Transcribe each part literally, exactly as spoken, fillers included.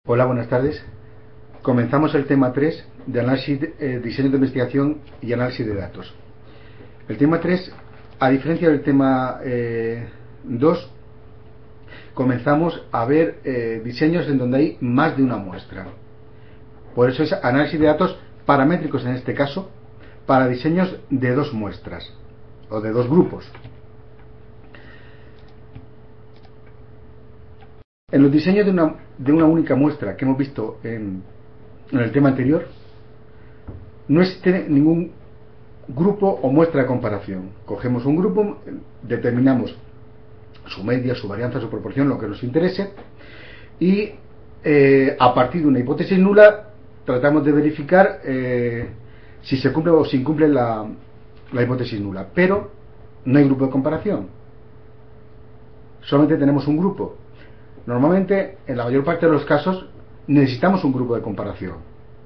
Hola, buenas tardes. Comenzamos el tema tres de análisis, eh, diseño de investigación y análisis de datos. El tema tres, a diferencia del tema eh, dos, comenzamos a ver eh, diseños en donde hay más de una muestra. Por eso es análisis de datos paramétricos en este caso, para diseños de dos muestras o de dos grupos. En los diseños de una, de una única muestra que hemos visto en, en el tema anterior, no existe ningún grupo o muestra de comparación. Cogemos un grupo, determinamos su media, su varianza, su proporción, lo que nos interese, y eh, a partir de una hipótesis nula tratamos de verificar eh, si se cumple o se incumple la, la hipótesis nula, pero no hay grupo de comparación, solamente tenemos un grupo. Normalmente, en la mayor parte de los casos, necesitamos un grupo de comparación.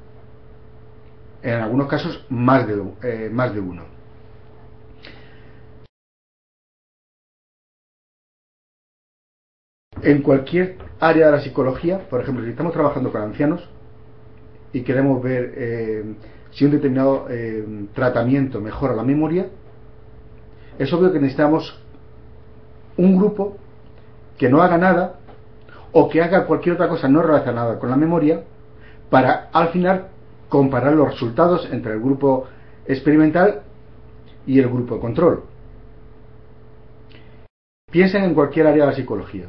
En algunos casos, más de, eh, más de uno. En cualquier área de la psicología, por ejemplo, si estamos trabajando con ancianos y queremos ver eh, si un determinado eh, tratamiento mejora la memoria, es obvio que necesitamos un grupo que no haga nada o que haga cualquier otra cosa no relacionada con la memoria para al final comparar los resultados entre el grupo experimental y el grupo de control. Piensen en cualquier área de la psicología.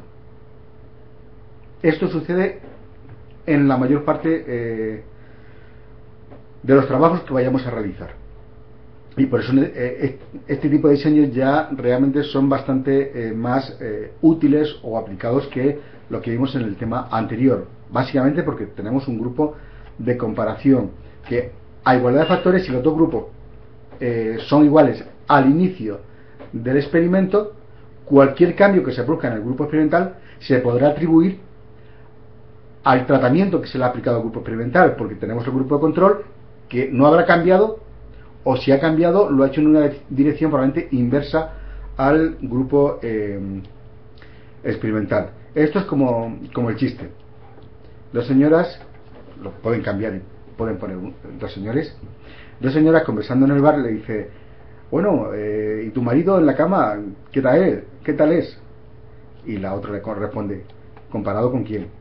Esto sucede en la mayor parte eh, de los trabajos que vayamos a realizar. Y por eso eh, este tipo de diseños ya realmente son bastante eh, más eh, útiles o aplicados que lo que vimos en el tema anterior. Básicamente porque tenemos un grupo de comparación que a igualdad de factores, si los dos grupos eh, son iguales al inicio del experimento, cualquier cambio que se produzca en el grupo experimental se podrá atribuir al tratamiento que se le ha aplicado al grupo experimental, porque tenemos el grupo de control que no habrá cambiado, o si ha cambiado lo ha hecho en una dirección probablemente inversa al grupo eh, experimental. Esto es como, como el chiste. Dos señoras, lo pueden cambiar y pueden poner un, dos señores, dos señoras conversando en el bar, le dice: bueno, eh, ¿y tu marido en la cama? ¿Qué tal es? ¿Qué tal es? Y la otra le responde: ¿comparado con quién?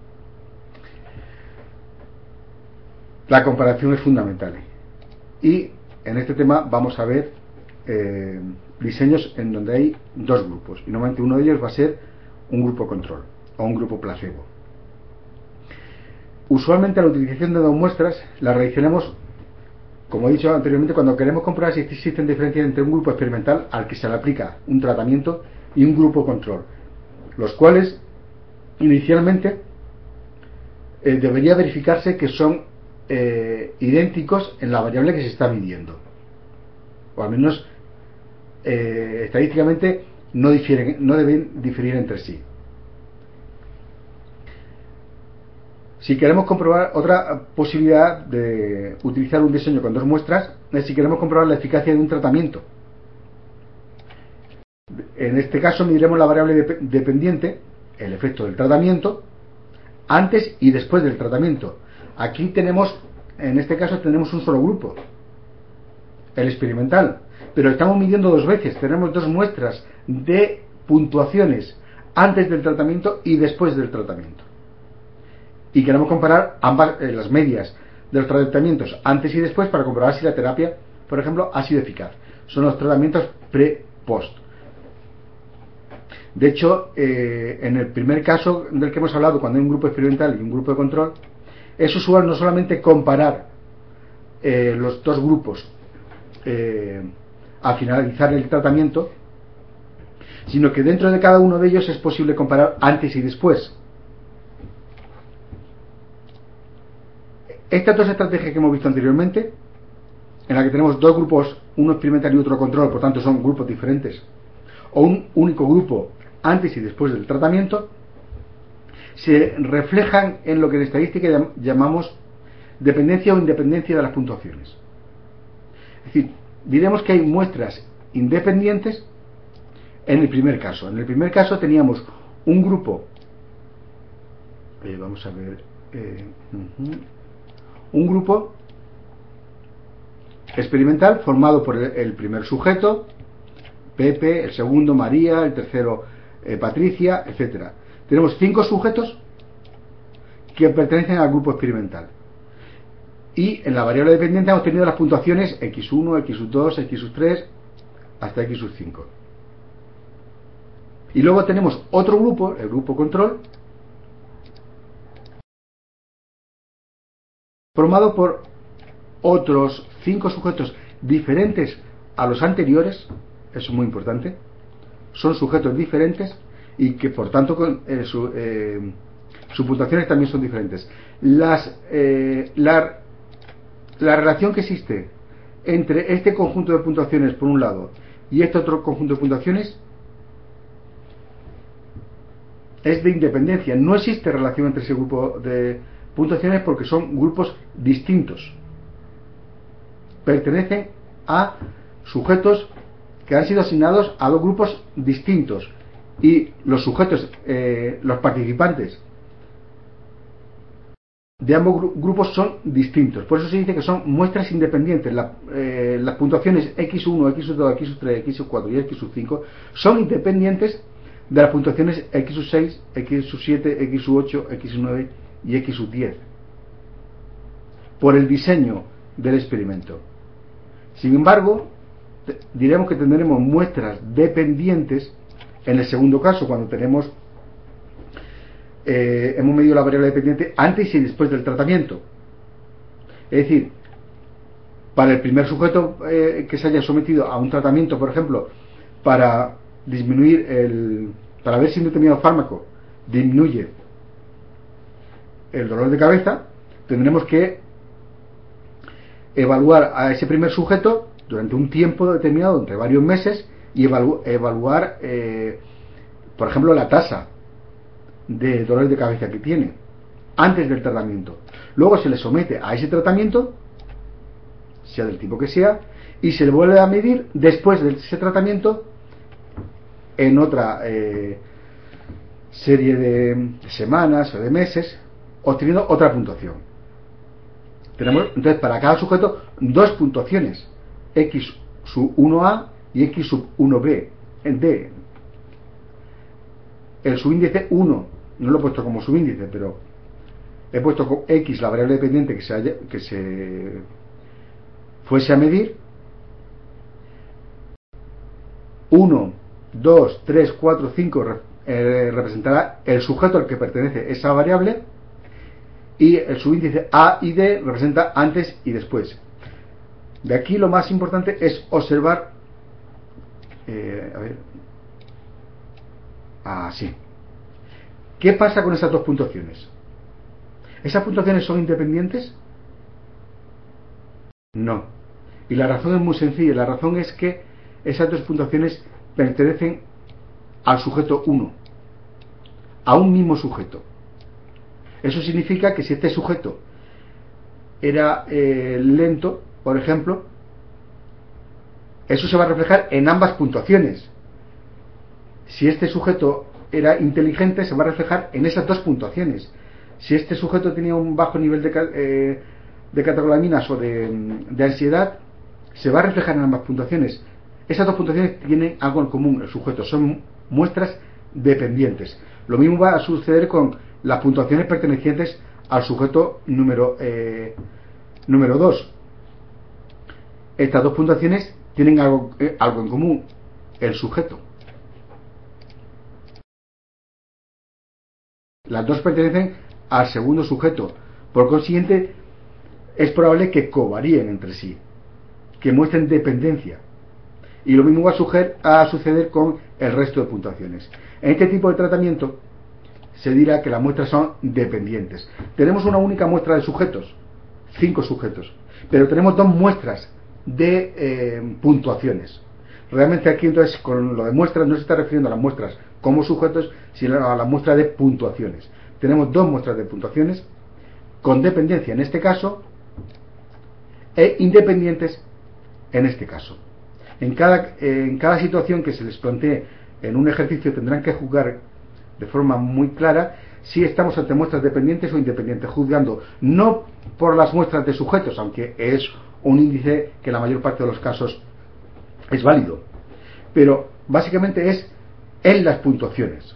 La comparación es fundamental. Y en este tema vamos a ver eh, diseños en donde hay dos grupos. Y normalmente uno de ellos va a ser un grupo control o un grupo placebo. Usualmente la utilización de dos muestras la realizaremos, como he dicho anteriormente, cuando queremos comprobar si existen diferencias entre un grupo experimental al que se le aplica un tratamiento y un grupo control, los cuales inicialmente eh, debería verificarse que son eh, idénticos en la variable que se está midiendo, o al menos eh, estadísticamente no difieren, no deben diferir entre sí. Si queremos comprobar, otra posibilidad de utilizar un diseño con dos muestras es si queremos comprobar la eficacia de un tratamiento. En este caso mediremos la variable de, dependiente, el efecto del tratamiento, antes y después del tratamiento. Aquí tenemos, en este caso tenemos un solo grupo, el experimental, pero estamos midiendo dos veces, tenemos dos muestras de puntuaciones antes del tratamiento y después del tratamiento. Y queremos comparar ambas, eh, las medias de los tratamientos antes y después para comprobar si la terapia, por ejemplo, ha sido eficaz. Son los tratamientos pre-post. De hecho, eh, en el primer caso del que hemos hablado, cuando hay un grupo experimental y un grupo de control, es usual no solamente comparar eh, los dos grupos eh, al finalizar el tratamiento, sino que dentro de cada uno de ellos es posible comparar antes y después. Estas dos estrategias que hemos visto anteriormente, en la que tenemos dos grupos, uno experimental y otro control, por tanto son grupos diferentes, o un único grupo antes y después del tratamiento, se reflejan en lo que en estadística llamamos dependencia o independencia de las puntuaciones. Es decir, diremos que hay muestras independientes en el primer caso. En el primer caso teníamos un grupo, eh, vamos a ver, eh, uh-huh. un grupo experimental formado por el, el primer sujeto, Pepe, el segundo María, el tercero eh, Patricia, etcétera. Tenemos cinco sujetos que pertenecen al grupo experimental. Y en la variable dependiente hemos tenido las puntuaciones equis uno, equis dos, equis tres hasta equis cinco. Y luego tenemos otro grupo, el grupo control, formado por otros cinco sujetos diferentes a los anteriores. Eso es muy importante. Son sujetos diferentes y que por tanto con, eh, su, eh, sus puntuaciones también son diferentes. Las, eh, la, la relación que existe entre este conjunto de puntuaciones por un lado y este otro conjunto de puntuaciones es de independencia. No existe relación entre ese grupo de puntuaciones porque son grupos distintos. Pertenecen a sujetos que han sido asignados a dos grupos distintos y los sujetos, eh, los participantes de ambos gru- grupos son distintos. Por eso se dice que son muestras independientes. La, eh, las puntuaciones equis uno, equis dos, equis tres, equis cuatro y equis cinco son independientes de las puntuaciones equis seis, equis siete, equis ocho, equis nueve y equis diez por el diseño del experimento. Sin embargo, diremos que tendremos muestras dependientes en el segundo caso, cuando tenemos eh, hemos medido la variable dependiente antes y después del tratamiento. Es decir, para el primer sujeto eh, que se haya sometido a un tratamiento, por ejemplo, para disminuir el para ver si un determinado fármaco disminuye el dolor de cabeza, tendremos que evaluar a ese primer sujeto durante un tiempo determinado, entre varios meses, y evalu- evaluar, eh, por ejemplo, la tasa de dolor de cabeza que tiene antes del tratamiento. Luego se le somete a ese tratamiento, sea del tipo que sea, y se le vuelve a medir después de ese tratamiento en otra eh, serie de semanas o de meses, obteniendo otra puntuación. Tenemos entonces para cada sujeto dos puntuaciones, X sub uno A y X sub uno B. En D, el subíndice uno, no lo he puesto como subíndice, pero he puesto con X la variable dependiente que se, haya, que se fuese a medir. uno, dos, tres, cuatro, cinco eh, representará el sujeto al que pertenece esa variable, y el subíndice A y D representa antes y después. De aquí lo más importante es observar eh, a ver así. ¿Qué pasa con esas dos puntuaciones? ¿Esas puntuaciones son independientes? No. Y la razón es muy sencilla. La razón es que esas dos puntuaciones pertenecen al sujeto uno, a un mismo sujeto. Eso significa que si este sujeto era eh, lento, por ejemplo, eso se va a reflejar en ambas puntuaciones. Si este sujeto era inteligente, se va a reflejar en esas dos puntuaciones. Si este sujeto tenía un bajo nivel de, eh, de catecolaminas o de, de ansiedad, se va a reflejar en ambas puntuaciones. Esas dos puntuaciones tienen algo en común, el sujeto, son muestras dependientes. Lo mismo va a suceder con las puntuaciones pertenecientes al sujeto número eh, número dos. Estas dos puntuaciones tienen algo, eh, algo en común, el sujeto. Las dos pertenecen al segundo sujeto, por consiguiente es probable que covaríen entre sí, que muestren dependencia. Y lo mismo va a, suger, a suceder con el resto de puntuaciones. En este tipo de tratamiento se dirá que las muestras son dependientes. Tenemos una única muestra de sujetos, cinco sujetos, pero tenemos dos muestras de eh, puntuaciones. Realmente aquí entonces con lo de muestras no se está refiriendo a las muestras como sujetos, sino a la muestra de puntuaciones. Tenemos dos muestras de puntuaciones con dependencia en este caso e independientes en este caso. En cada, en cada situación que se les plantee en un ejercicio tendrán que juzgar de forma muy clara si estamos ante muestras dependientes o independientes, juzgando no por las muestras de sujetos, aunque es un índice que en la mayor parte de los casos es válido, pero básicamente es en las puntuaciones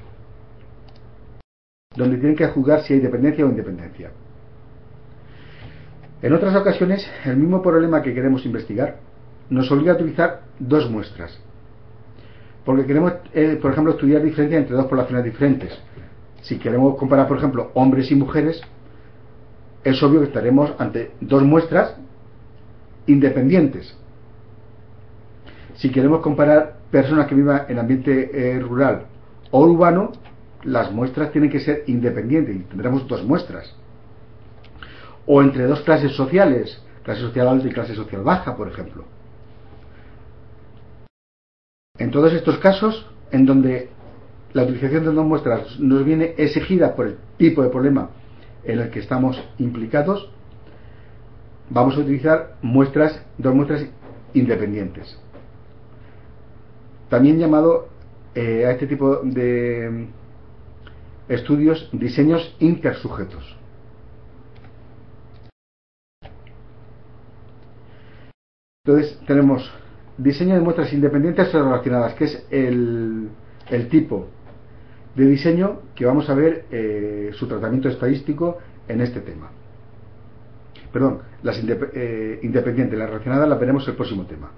donde tienen que juzgar si hay dependencia o independencia. En otras ocasiones, el mismo problema que queremos investigar nos obliga a utilizar dos muestras, porque queremos, eh, por ejemplo, estudiar diferencias entre dos poblaciones diferentes. Si queremos comparar, por ejemplo, hombres y mujeres, es obvio que estaremos ante dos muestras independientes. Si queremos comparar personas que vivan en ambiente eh, rural o urbano, las muestras tienen que ser independientes y tendremos dos muestras. O entre dos clases sociales, clase social alta y clase social baja, por ejemplo. En todos estos casos, en donde la utilización de dos muestras nos viene exigida por el tipo de problema en el que estamos implicados, vamos a utilizar muestras, dos muestras independientes. También llamado eh, a este tipo de estudios diseños intersujetos. Entonces tenemos diseño de muestras independientes o relacionadas, que es el, el tipo de diseño que vamos a ver eh, su tratamiento estadístico en este tema. Perdón, las indep eh, independientes, las relacionadas las veremos en el próximo tema.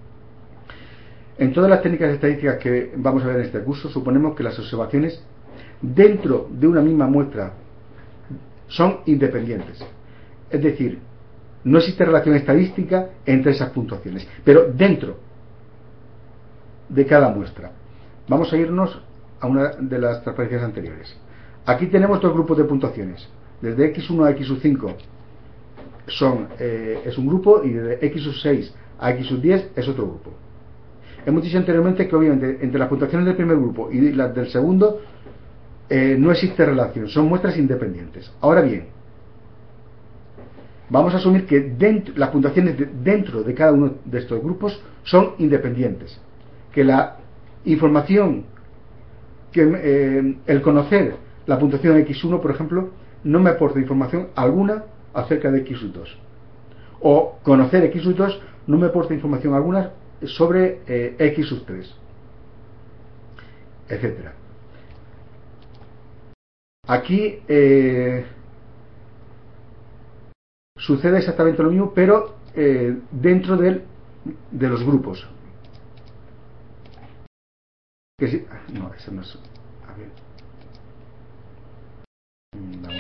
En todas las técnicas estadísticas que vamos a ver en este curso, suponemos que las observaciones dentro de una misma muestra son independientes. Es decir, no existe relación estadística entre esas puntuaciones, pero dentro de cada muestra. Vamos a irnos a una de las transparencias anteriores. Aquí tenemos dos grupos de puntuaciones. Desde equis uno a equis cinco son, eh, es un grupo, y desde equis seis a equis diez es otro grupo. Hemos dicho anteriormente que obviamente entre las puntuaciones del primer grupo y las del segundo eh, no existe relación, son muestras independientes. Ahora bien, vamos a asumir que dentro, las puntuaciones de, dentro de cada uno de estos grupos son independientes, que la información, que eh, el conocer la puntuación de equis uno, por ejemplo, no me aporta información alguna acerca de equis dos, o conocer equis dos no me aporta información alguna sobre eh, equis tres, etcétera. Aquí eh, sucede exactamente lo mismo, pero eh, dentro del, de los grupos. Que si, no, eso no es. A ver. Vamos.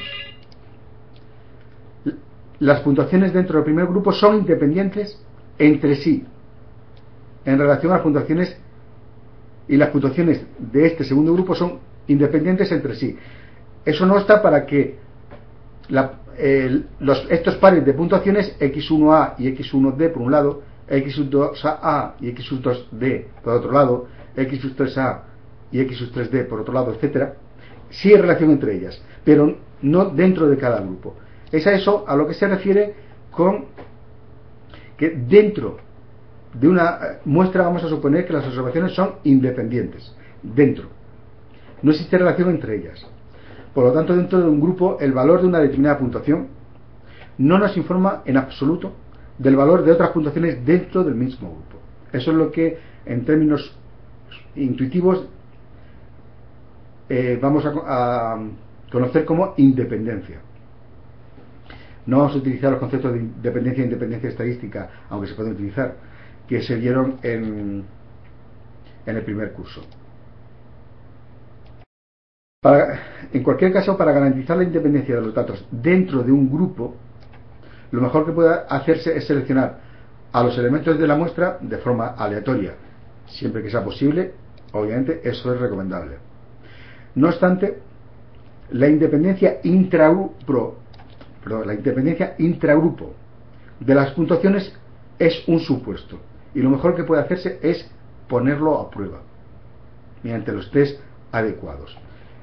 Las puntuaciones dentro del primer grupo son independientes entre sí en relación a las puntuaciones, y las puntuaciones de este segundo grupo son independientes entre sí. Eso no está para que la, eh, los, estos pares de puntuaciones equis uno a y equis uno de por un lado, equis dos a y equis dos de por otro lado, equis tres a y equis tres de por otro lado, etcétera, sí hay relación entre ellas, pero no dentro de cada grupo. Es a eso a lo que se refiere con que dentro de una muestra vamos a suponer que las observaciones son independientes. Dentro no existe relación entre ellas. Por lo tanto, dentro de un grupo, el valor de una determinada puntuación no nos informa en absoluto del valor de otras puntuaciones dentro del mismo grupo. Eso es lo que, en términos intuitivos, eh, vamos a, a conocer como independencia. No vamos a utilizar los conceptos de dependencia e independencia estadística, aunque se pueden utilizar, que se dieron en, en el primer curso. Para, en cualquier caso, para garantizar la independencia de los datos dentro de un grupo, lo mejor que puede hacerse es seleccionar a los elementos de la muestra de forma aleatoria, siempre que sea posible. Obviamente eso es recomendable. No obstante, la independencia intragrupo, perdón, la independencia intragrupo de las puntuaciones es un supuesto, y lo mejor que puede hacerse es ponerlo a prueba mediante los test adecuados.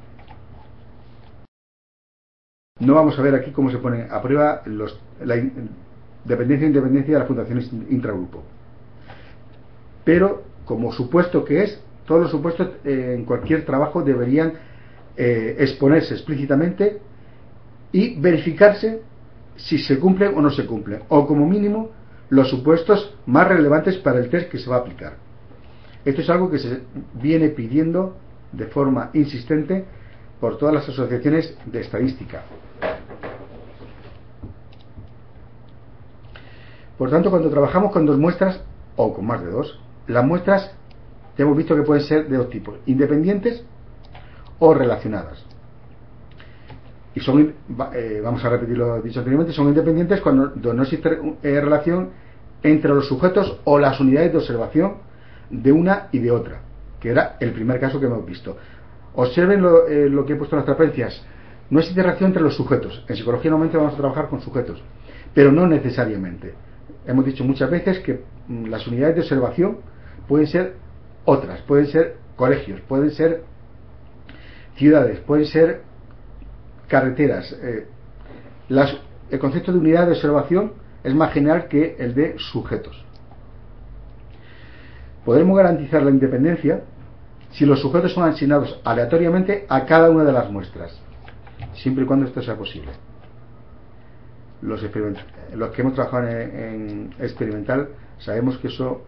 No vamos a ver aquí cómo se pone a prueba los, la in, dependencia e independencia de las puntuaciones intragrupo, pero como supuesto que es, todos los supuestos eh, en cualquier trabajo deberían eh, exponerse explícitamente y verificarse si se cumplen o no se cumplen, o como mínimo los supuestos más relevantes para el test que se va a aplicar. Esto es algo que se viene pidiendo de forma insistente por todas las asociaciones de estadística. Por tanto, cuando trabajamos con dos muestras o con más de dos, las muestras hemos visto que pueden ser de dos tipos: independientes o relacionadas. Y son, eh, vamos a repetir lo dicho anteriormente, son independientes cuando no existe eh, relación entre los sujetos o las unidades de observación de una y de otra, que era el primer caso que hemos visto. Observen lo, eh, lo que he puesto en las transparencias. No existe relación entre los sujetos. En psicología normalmente vamos a trabajar con sujetos, pero no necesariamente. Hemos dicho muchas veces que mm, las unidades de observación pueden ser otras, pueden ser colegios, pueden ser ciudades, pueden ser carreteras. Eh, las, el concepto de unidad de observación es más general que el de sujetos. Podremos garantizar la independencia si los sujetos son asignados aleatoriamente a cada una de las muestras, siempre y cuando esto sea posible. Los, los que hemos trabajado en, en experimental sabemos que eso,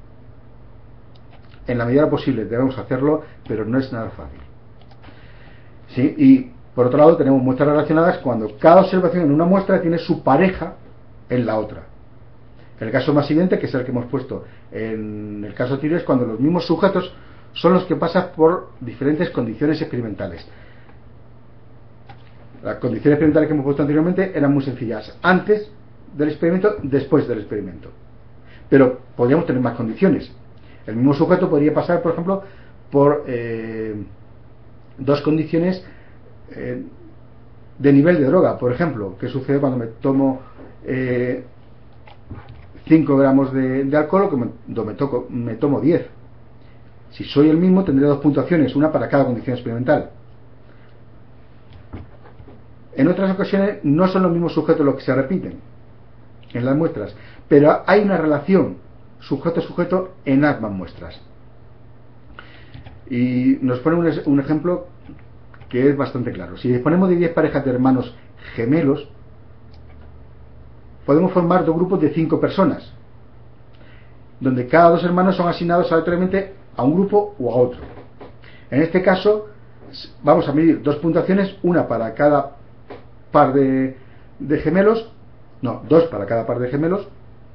en la medida posible, debemos hacerlo, pero no es nada fácil. ¿Sí? Y por otro lado tenemos muestras relacionadas cuando cada observación en una muestra tiene su pareja en la otra. El caso más siguiente, que es el que hemos puesto en el caso Tirio, es cuando los mismos sujetos son los que pasan por diferentes condiciones experimentales. Las condiciones experimentales que hemos puesto anteriormente eran muy sencillas: antes del experimento, después del experimento. Pero podríamos tener más condiciones. El mismo sujeto podría pasar, por ejemplo, por eh, dos condiciones eh, de nivel de droga. Por ejemplo, ¿qué sucede cuando me tomo eh, cinco gramos de, de alcohol o cuando me, toco, me tomo diez? Si soy el mismo, tendré dos puntuaciones, una para cada condición experimental. En otras ocasiones no son los mismos sujetos los que se repiten en las muestras, pero hay una relación sujeto-sujeto en ambas muestras. Y nos pone un, un ejemplo que es bastante claro. Si disponemos de diez parejas de hermanos gemelos, podemos formar dos grupos de cinco personas, donde cada dos hermanos son asignados aleatoriamente a un grupo o a otro. En este caso vamos a medir dos puntuaciones, una para cada par de, de gemelos, no, dos para cada par de gemelos,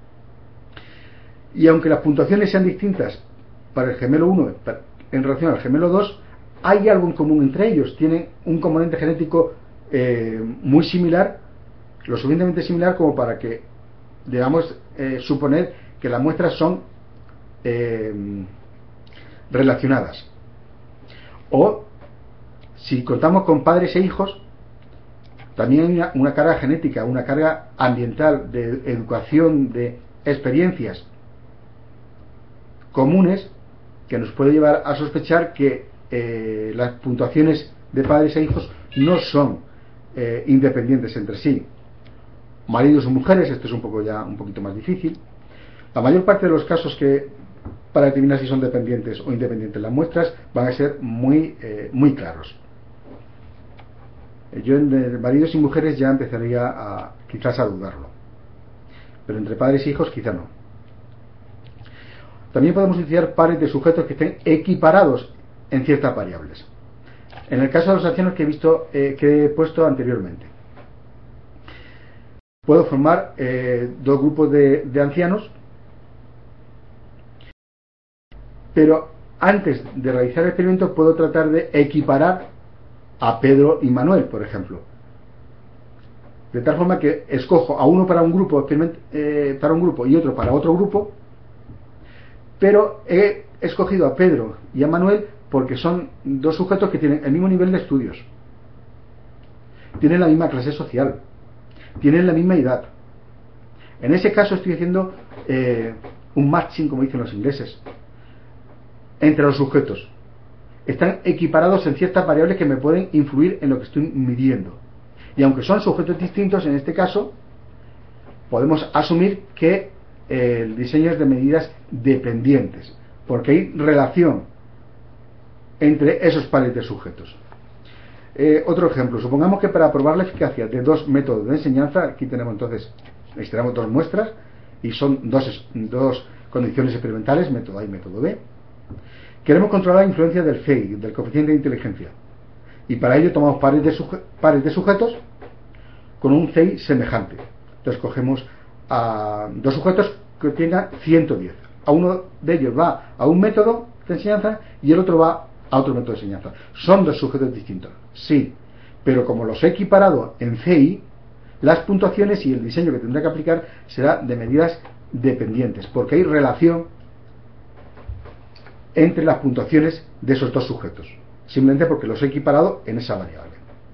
y aunque las puntuaciones sean distintas para el gemelo uno en relación al gemelo dos, hay algo en común entre ellos. Tienen un componente genético eh, muy similar, lo suficientemente similar como para que debamos eh, suponer que las muestras son eh, relacionadas. O si contamos con padres e hijos, también hay una, una carga genética, una carga ambiental, de educación, de experiencias comunes que nos puede llevar a sospechar que eh, las puntuaciones de padres e hijos no son eh, independientes entre sí. Maridos o mujeres, esto es un poco ya un poquito más difícil. La mayor parte de los casos que para determinar si son dependientes o independientes las muestras van a ser muy eh, muy claros. Yo en maridos y mujeres ya empezaría a quizás a dudarlo, pero entre padres e hijos quizá no. También podemos utilizar pares de sujetos que estén equiparados en ciertas variables. En el caso de los ancianos que he visto, eh, que he puesto anteriormente, puedo formar eh, dos grupos de, de ancianos, pero antes de realizar el experimento puedo tratar de equiparar a Pedro y Manuel, por ejemplo, de tal forma que escojo a uno para un grupo eh, para un grupo y otro para otro grupo, pero he escogido a Pedro y a Manuel porque son dos sujetos que tienen el mismo nivel de estudios, tienen la misma clase social, tienen la misma edad. En ese caso estoy haciendo eh, un matching, como dicen los ingleses, entre los sujetos. Están equiparados en ciertas variables que me pueden influir en lo que estoy midiendo. Y aunque son sujetos distintos, en este caso podemos asumir que eh, el diseño es de medidas dependientes, porque hay relación entre esos pares de sujetos. Eh, otro ejemplo, supongamos que para probar la eficacia de dos métodos de enseñanza, aquí tenemos entonces, extraemos dos muestras y son dos, dos condiciones experimentales, método A y método B. Queremos controlar la influencia del C I, del coeficiente de inteligencia, y para ello tomamos pares de, suje pares de sujetos con un C I semejante. Entonces cogemos a dos sujetos que tengan ciento diez. A uno de ellos va a un método de enseñanza y el otro va a otro método de enseñanza. Son dos sujetos distintos, sí, pero como los he equiparado en C I, las puntuaciones y el diseño que tendrá que aplicar será de medidas dependientes, porque hay relación entre las puntuaciones de esos dos sujetos, simplemente porque los he equiparado en esa variable.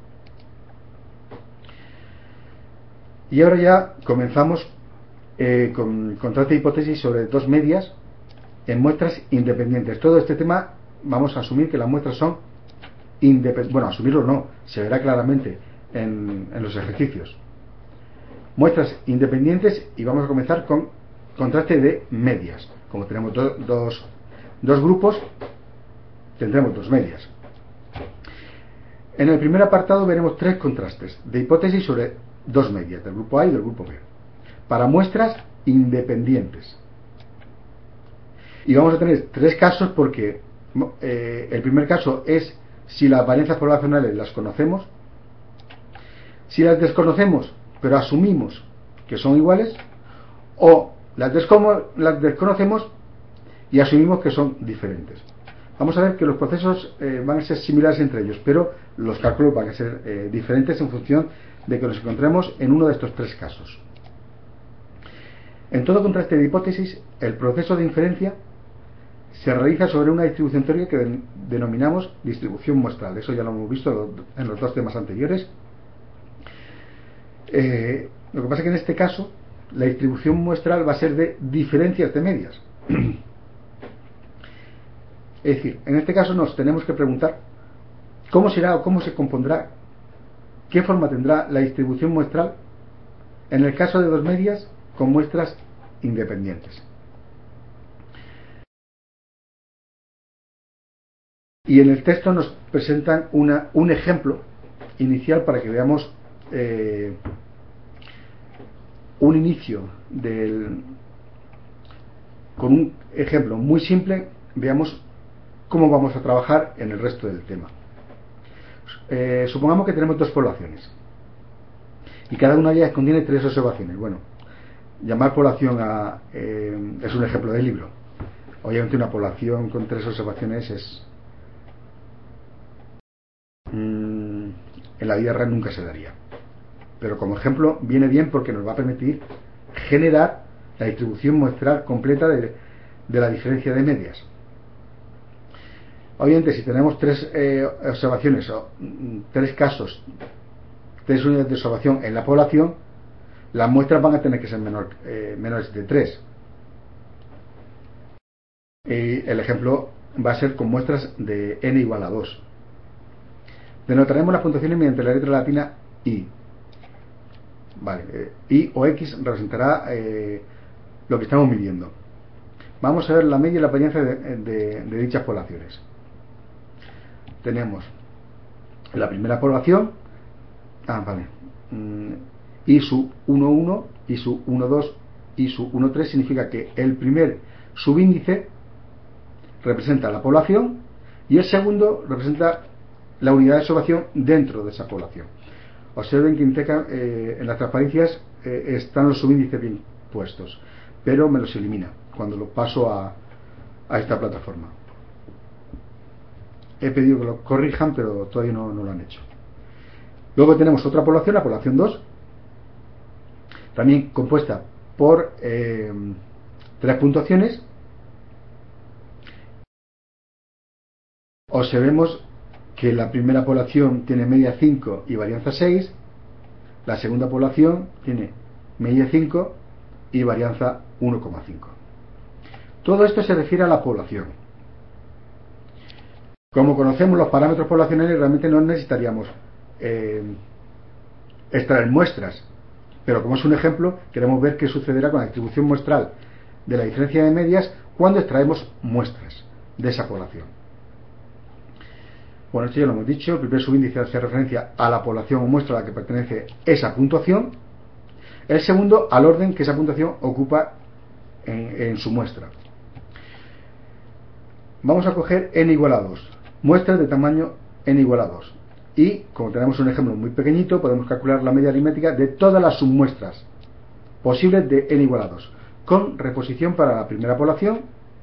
Y ahora ya comenzamos eh, con contraste de hipótesis sobre dos medias en muestras independientes. Todo este tema vamos a asumir que las muestras son independientes. Bueno, asumirlo no, se verá claramente en, en los ejercicios. Muestras independientes, y vamos a comenzar con contraste de medias. Como tenemos do, dos, dos grupos, tendremos dos medias. En el primer apartado veremos tres contrastes de hipótesis sobre dos medias, del grupo A y del grupo B, para muestras independientes. Y vamos a tener tres casos porque eh, el primer caso es si las varianzas poblacionales las conocemos, si las desconocemos pero asumimos que son iguales, o las, las desconocemos y asumimos que son diferentes. Vamos a ver que los procesos eh, van a ser similares entre ellos, pero los cálculos van a ser eh, diferentes en función de que nos encontremos en uno de estos tres casos. En todo contraste de hipótesis, el proceso de inferencia se realiza sobre una distribución teórica que den, denominamos distribución muestral. Eso ya lo hemos visto en los dos temas anteriores. Eh, lo que pasa es que en este caso la distribución muestral va a ser de diferencias de medias. Es decir, en este caso nos tenemos que preguntar cómo será o cómo se compondrá, qué forma tendrá la distribución muestral en el caso de dos medias con muestras independientes. Y en el texto nos presentan una, un ejemplo inicial para que veamos eh, un inicio del, con un ejemplo muy simple, veamos cómo vamos a trabajar en el resto del tema. Eh, supongamos que tenemos dos poblaciones y cada una de ellas contiene tres observaciones. Bueno, llamar población a, eh, es un ejemplo de libro. Obviamente una población con tres observaciones es mmm, en la vida real nunca se daría, pero como ejemplo viene bien porque nos va a permitir generar la distribución muestral completa de, de la diferencia de medias. Obviamente si tenemos tres eh, observaciones o mm, tres casos, tres unidades de observación en la población, las muestras van a tener que ser menor, eh, menores de tres. Y el ejemplo va a ser con muestras de n igual a dos. Denotaremos las puntuaciones mediante la letra latina i. Vale, eh, i o x representará eh, lo que estamos midiendo. Vamos a ver la media y la varianza de, de, de dichas poblaciones. Tenemos la primera población, ah, vale, mm, i sub uno uno, i sub uno dos, i sub uno tres significa que el primer subíndice representa la población y el segundo representa la unidad de observación dentro de esa población. Observen que Inteca, eh, en las transparencias eh, están los subíndices bien puestos, pero me los elimina cuando lo paso a, a esta plataforma. He pedido que lo corrijan, pero todavía no, no lo han hecho. Luego tenemos otra población, la población dos, también compuesta por eh, tres puntuaciones. Observemos que la primera población tiene media cinco y varianza seis, la segunda población tiene media cinco y varianza uno coma cinco. Todo esto se refiere a la población. Como conocemos los parámetros poblacionales, realmente no necesitaríamos eh, extraer muestras, pero como es un ejemplo, queremos ver qué sucederá con la distribución muestral de la diferencia de medias cuando extraemos muestras de esa población. Bueno, esto ya lo hemos dicho. El primer subíndice hace referencia a la población o muestra a la que pertenece esa puntuación. El segundo al orden que esa puntuación ocupa en, en su muestra. Vamos a coger n igual a dos, muestras de tamaño n igual a dos, y como tenemos un ejemplo muy pequeñito, podemos calcular la media aritmética de todas las submuestras posibles de n igual a dos, con reposición para la primera población,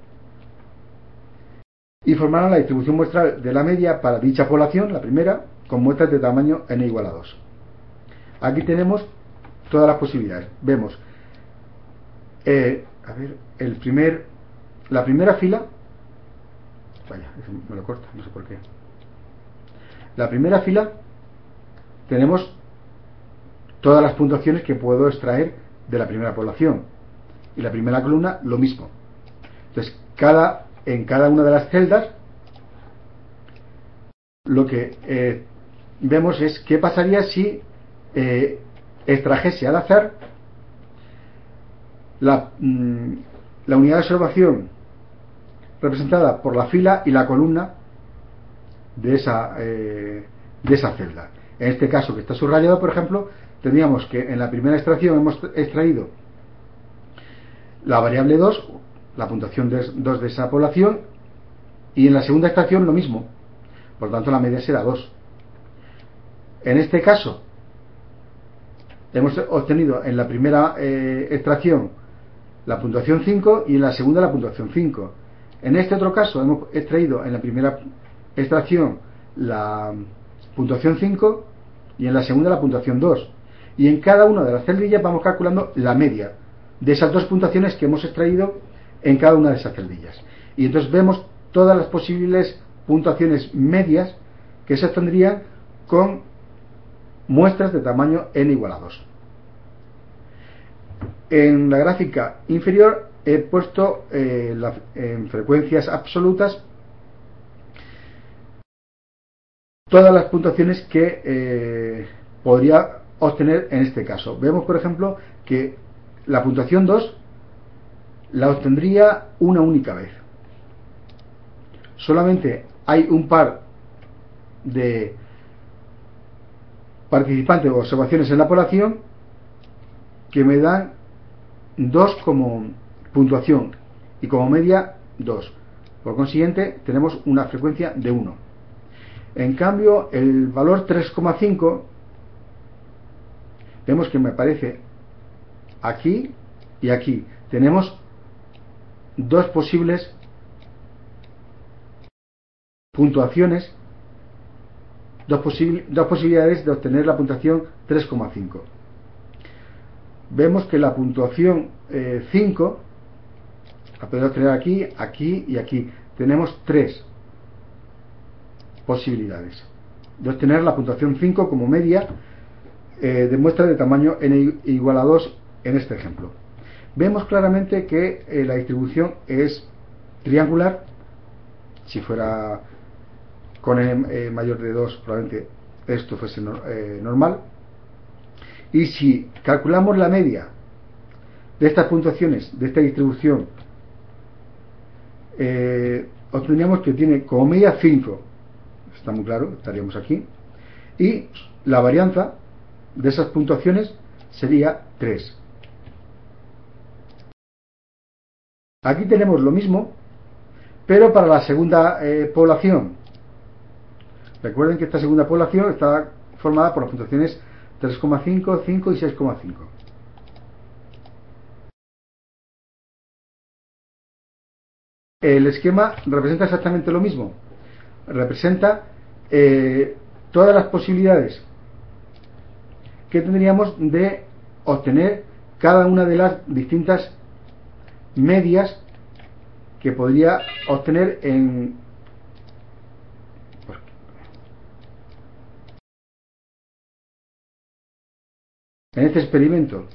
y formarán la distribución muestral de la media para dicha población, la primera, con muestras de tamaño n igual a dos. Aquí tenemos todas las posibilidades. Vemos eh, a ver, el primer la primera fila. Vaya, eso me lo corta, no sé por qué. La primera fila tenemos todas las puntuaciones que puedo extraer de la primera población, y la primera columna lo mismo. Entonces, cada, en cada una de las celdas lo que eh, vemos es qué pasaría si eh, extrajese al azar la, mm, la unidad de observación representada por la fila y la columna de esa, eh, de esa celda. En este caso que está subrayado, por ejemplo, tendríamos que en la primera extracción hemos extraído la variable dos, la puntuación de dos de esa población, y en la segunda extracción lo mismo, por lo tanto la media será dos. En este caso hemos obtenido en la primera eh, extracción la puntuación cinco y en la segunda la puntuación cinco. En este otro caso hemos extraído en la primera extracción la puntuación cinco y en la segunda la puntuación dos, y en cada una de las celdillas vamos calculando la media de esas dos puntuaciones que hemos extraído en cada una de esas celdillas, y entonces vemos todas las posibles puntuaciones medias que se obtendrían con muestras de tamaño n igual a dos. En la gráfica inferior he puesto eh, la, en frecuencias absolutas todas las puntuaciones que eh, podría obtener en este caso. Vemos, por ejemplo, que la puntuación dos la obtendría una única vez. Solamente hay un par de participantes o observaciones en la población que me dan dos como puntuación y como media dos. Por consiguiente tenemos una frecuencia de uno. En cambio el valor tres coma cinco vemos que me aparece aquí y aquí. Tenemos dos posibles puntuaciones, dos, posibil dos posibilidades de obtener la puntuación tres coma cinco. Vemos que la puntuación eh, cinco la podemos obtener aquí, aquí y aquí. Tenemos tres posibilidades de obtener la puntuación cinco como media eh, de muestra de tamaño n igual a dos en este ejemplo. Vemos claramente que eh, la distribución es triangular. Si fuera con n eh, mayor de dos, probablemente esto fuese no, eh, normal. Y si calculamos la media de estas puntuaciones, de esta distribución, eh, obtendríamos que tiene como media cinco. Está muy claro, estaríamos aquí. Y la varianza de esas puntuaciones sería tres. Aquí tenemos lo mismo, pero para la segunda eh, población. Recuerden que esta segunda población está formada por las puntuaciones tres coma cinco, cinco y seis coma cinco. El esquema representa exactamente lo mismo. Representa eh, todas las posibilidades que tendríamos de obtener cada una de las distintas medias que podría obtener en en este experimento.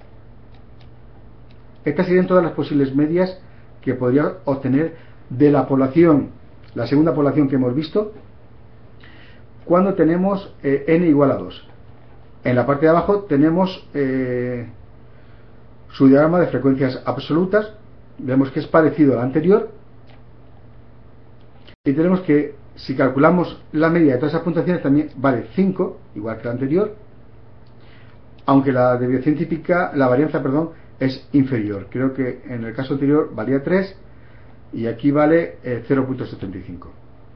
Estas serían todas las posibles medias que podría obtener de la población, la segunda población que hemos visto, cuando tenemos eh, n igual a dos. En la parte de abajo tenemos eh, su diagrama de frecuencias absolutas. Vemos que es parecido al anterior, y tenemos que si calculamos la media de todas esas puntuaciones también vale cinco, igual que la anterior, aunque la desviación típica, la varianza, perdón, es inferior. Creo que en el caso anterior valía tres y aquí vale eh, cero punto setenta y cinco.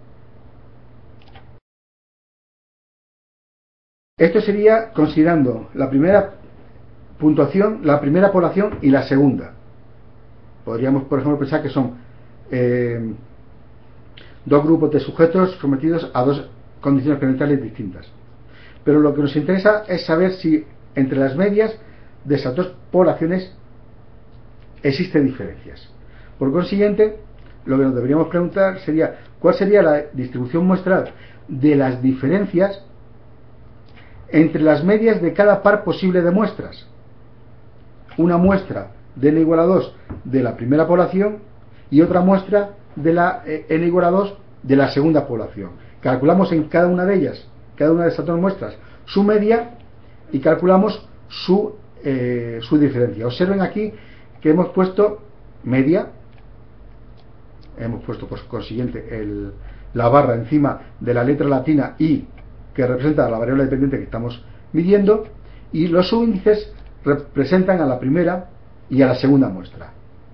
Esto sería considerando la primera puntuación, la primera población y la segunda. Podríamos, por ejemplo, pensar que son eh, dos grupos de sujetos sometidos a dos condiciones experimentales distintas. Pero lo que nos interesa es saber si entre las medias de esas dos poblaciones existen diferencias. Por consiguiente, lo que nos deberíamos preguntar sería cuál sería la distribución muestral de las diferencias entre las medias de cada par posible de muestras. Una muestra de n igual a dos de la primera población y otra muestra de la eh, n igual a dos de la segunda población. Calculamos en cada una de ellas, cada una de esas dos muestras, su media y calculamos su, eh, su diferencia. Observen aquí que hemos puesto media, hemos puesto por consiguiente el, la barra encima de la letra latina I, que representa la variable dependiente que estamos midiendo, y los subíndices representan a la primera y a la segunda muestra.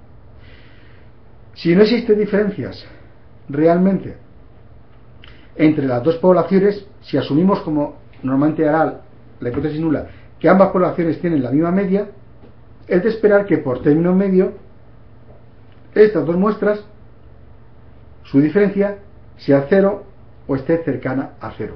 Si no existen diferencias realmente entre las dos poblaciones, si asumimos, como normalmente hará la hipótesis nula, que ambas poblaciones tienen la misma media, es de esperar que por término medio estas dos muestras, su diferencia sea cero o esté cercana a cero.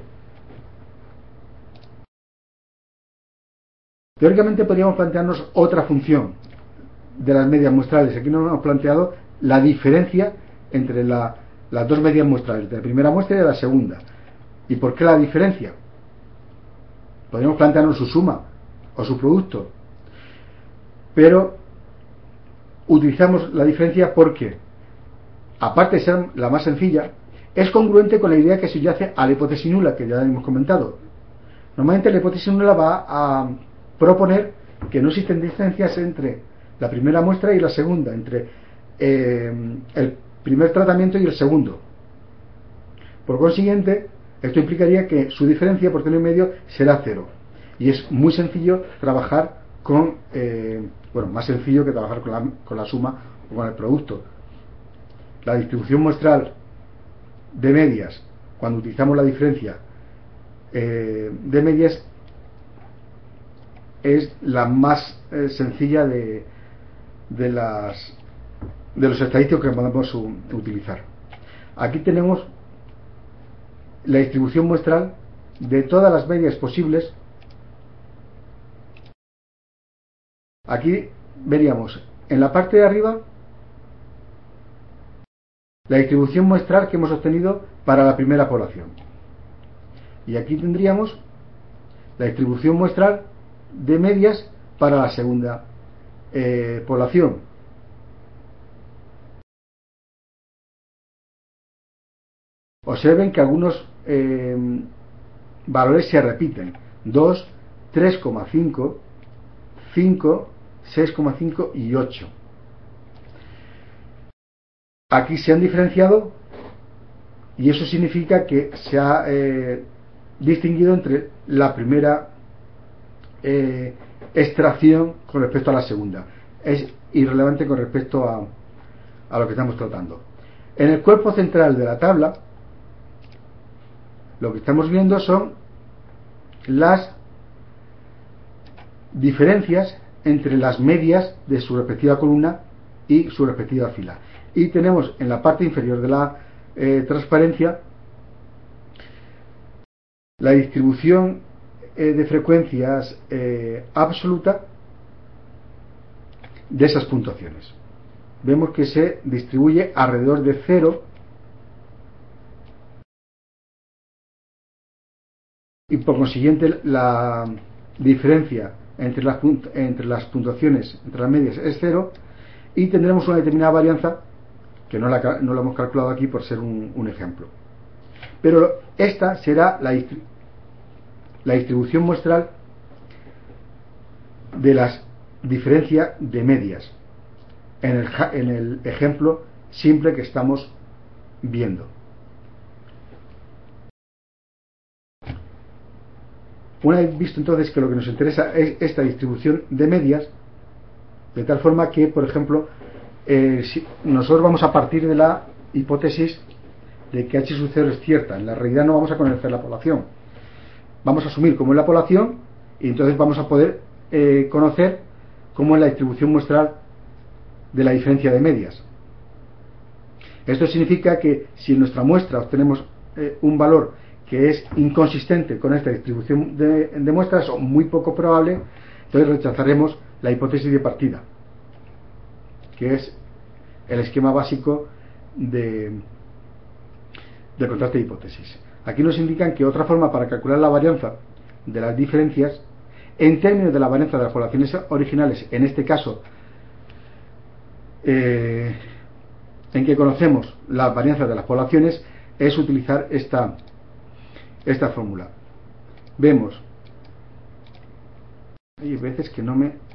Teóricamente podríamos plantearnos otra función de las medias muestrales. Aquí nos hemos planteado la diferencia entre la, las dos medias muestrales, de la primera muestra y de la segunda. ¿Y por qué la diferencia? Podríamos plantearnos su suma o su producto, pero utilizamos la diferencia porque, aparte de ser la más sencilla, es congruente con la idea que subyace a la hipótesis nula, que ya hemos comentado. Normalmente la hipótesis nula va a proponer que no existen diferencias entre la primera muestra y la segunda, entre eh, el primer tratamiento y el segundo. Por consiguiente, esto implicaría que su diferencia por término medio será cero. Y es muy sencillo trabajar con, eh, bueno, más sencillo que trabajar con la, con la suma o con el producto. La distribución muestral de medias, cuando utilizamos la diferencia eh, de medias, es la más eh, sencilla de, de, las, de los estadísticos que podemos u, utilizar. Aquí tenemos la distribución muestral de todas las medias posibles. Aquí veríamos en la parte de arriba la distribución muestral que hemos obtenido para la primera población, y aquí tendríamos la distribución muestral de medias para la segunda eh, población. Observen que algunos eh, valores se repiten: dos, tres coma cinco, cinco, seis coma cinco y ocho. Aquí se han diferenciado y eso significa que se ha eh, distinguido entre la primera eh, extracción con respecto a la segunda. Es irrelevante con respecto a, a lo que estamos tratando. En el cuerpo central de la tabla, lo que estamos viendo son las diferencias entre las medias de su respectiva columna y su respectiva fila. Y tenemos en la parte inferior de la eh, transparencia la distribución eh, de frecuencias eh, absoluta de esas puntuaciones. Vemos que se distribuye alrededor de cero, y por consiguiente la diferencia entre las, entre las puntuaciones, entre las medias, es cero, y tendremos una determinada varianza que no la, no la hemos calculado aquí por ser un, un ejemplo. Pero esta será la, la distribución muestral de las diferencias de medias en el, en el ejemplo simple que estamos viendo. Una vez visto entonces que lo que nos interesa es esta distribución de medias, de tal forma que, por ejemplo, eh, si nosotros vamos a partir de la hipótesis de que H sub cero es cierta, en la realidad no vamos a conocer la población, vamos a asumir cómo es la población y entonces vamos a poder eh, conocer cómo es la distribución muestral de la diferencia de medias. Esto significa que si en nuestra muestra obtenemos eh, un valor que es inconsistente con esta distribución de, de muestras o muy poco probable, entonces rechazaremos la hipótesis de partida, que es el esquema básico de, de contraste de hipótesis. Aquí nos indican que otra forma para calcular la varianza de las diferencias en términos de la varianza de las poblaciones originales, en este caso eh, en que conocemos la varianza de las poblaciones, es utilizar esta esta fórmula. Vemos, hay veces que no me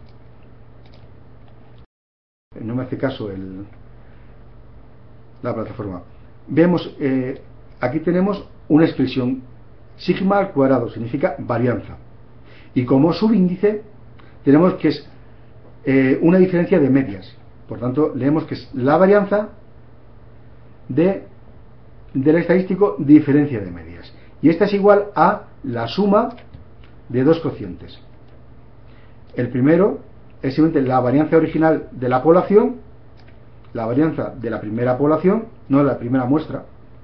no me hace caso el, la plataforma. Vemos, eh, aquí tenemos una expresión sigma al cuadrado, significa varianza, y como subíndice tenemos que es eh, una diferencia de medias. Por tanto, leemos que es la varianza de del estadístico diferencia de medias, y esta es igual a la suma de dos cocientes. El primero es simplemente la varianza original de la población, la varianza de la primera población, no de la primera muestra,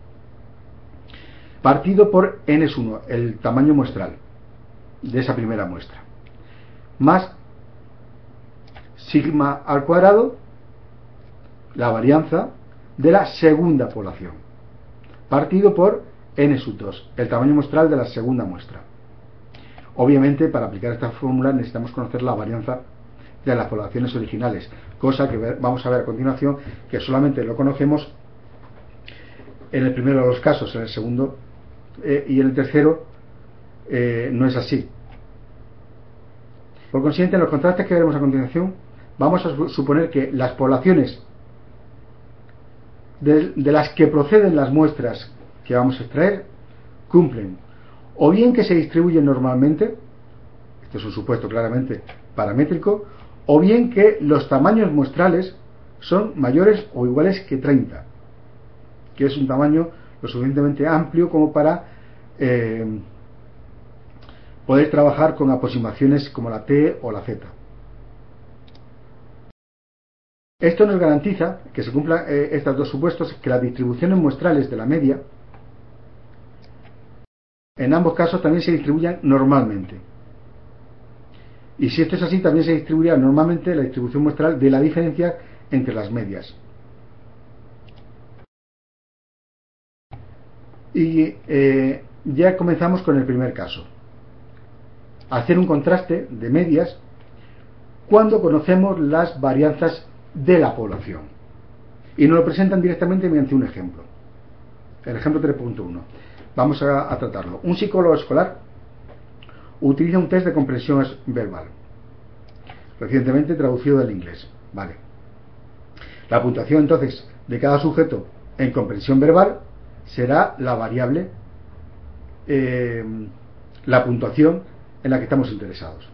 partido por n es uno, el tamaño muestral de esa primera muestra, más sigma al cuadrado, la varianza de la segunda población, partido por n sub dos, el tamaño muestral de la segunda muestra. Obviamente, para aplicar esta fórmula necesitamos conocer la varianza de las poblaciones originales, cosa que vamos a ver a continuación, que solamente lo conocemos en el primero de los casos, en el segundo eh, y en el tercero eh, no es así. Por consiguiente, en los contrastes que veremos a continuación, vamos a suponer que las poblaciones de, de las que proceden las muestras que vamos a extraer cumplen o bien que se distribuyen normalmente, esto es un supuesto claramente paramétrico, o bien que los tamaños muestrales son mayores o iguales que treinta, que es un tamaño lo suficientemente amplio como para eh, poder trabajar con aproximaciones como la T o la Z. Esto nos garantiza que se cumplan eh, estos dos supuestos, que las distribuciones muestrales de la media en ambos casos también se distribuyan normalmente. Y si esto es así, también se distribuirá normalmente la distribución muestral de la diferencia entre las medias. Y eh, ya comenzamos con el primer caso. Hacer un contraste de medias cuando conocemos las varianzas de la población. Y nos lo presentan directamente mediante un ejemplo. El ejemplo tres punto uno. Vamos a, a tratarlo. Un psicólogo escolar utiliza un test de comprensión verbal, recientemente traducido del inglés. Vale. La puntuación entonces de cada sujeto en comprensión verbal será la variable, eh, la puntuación en la que estamos interesados.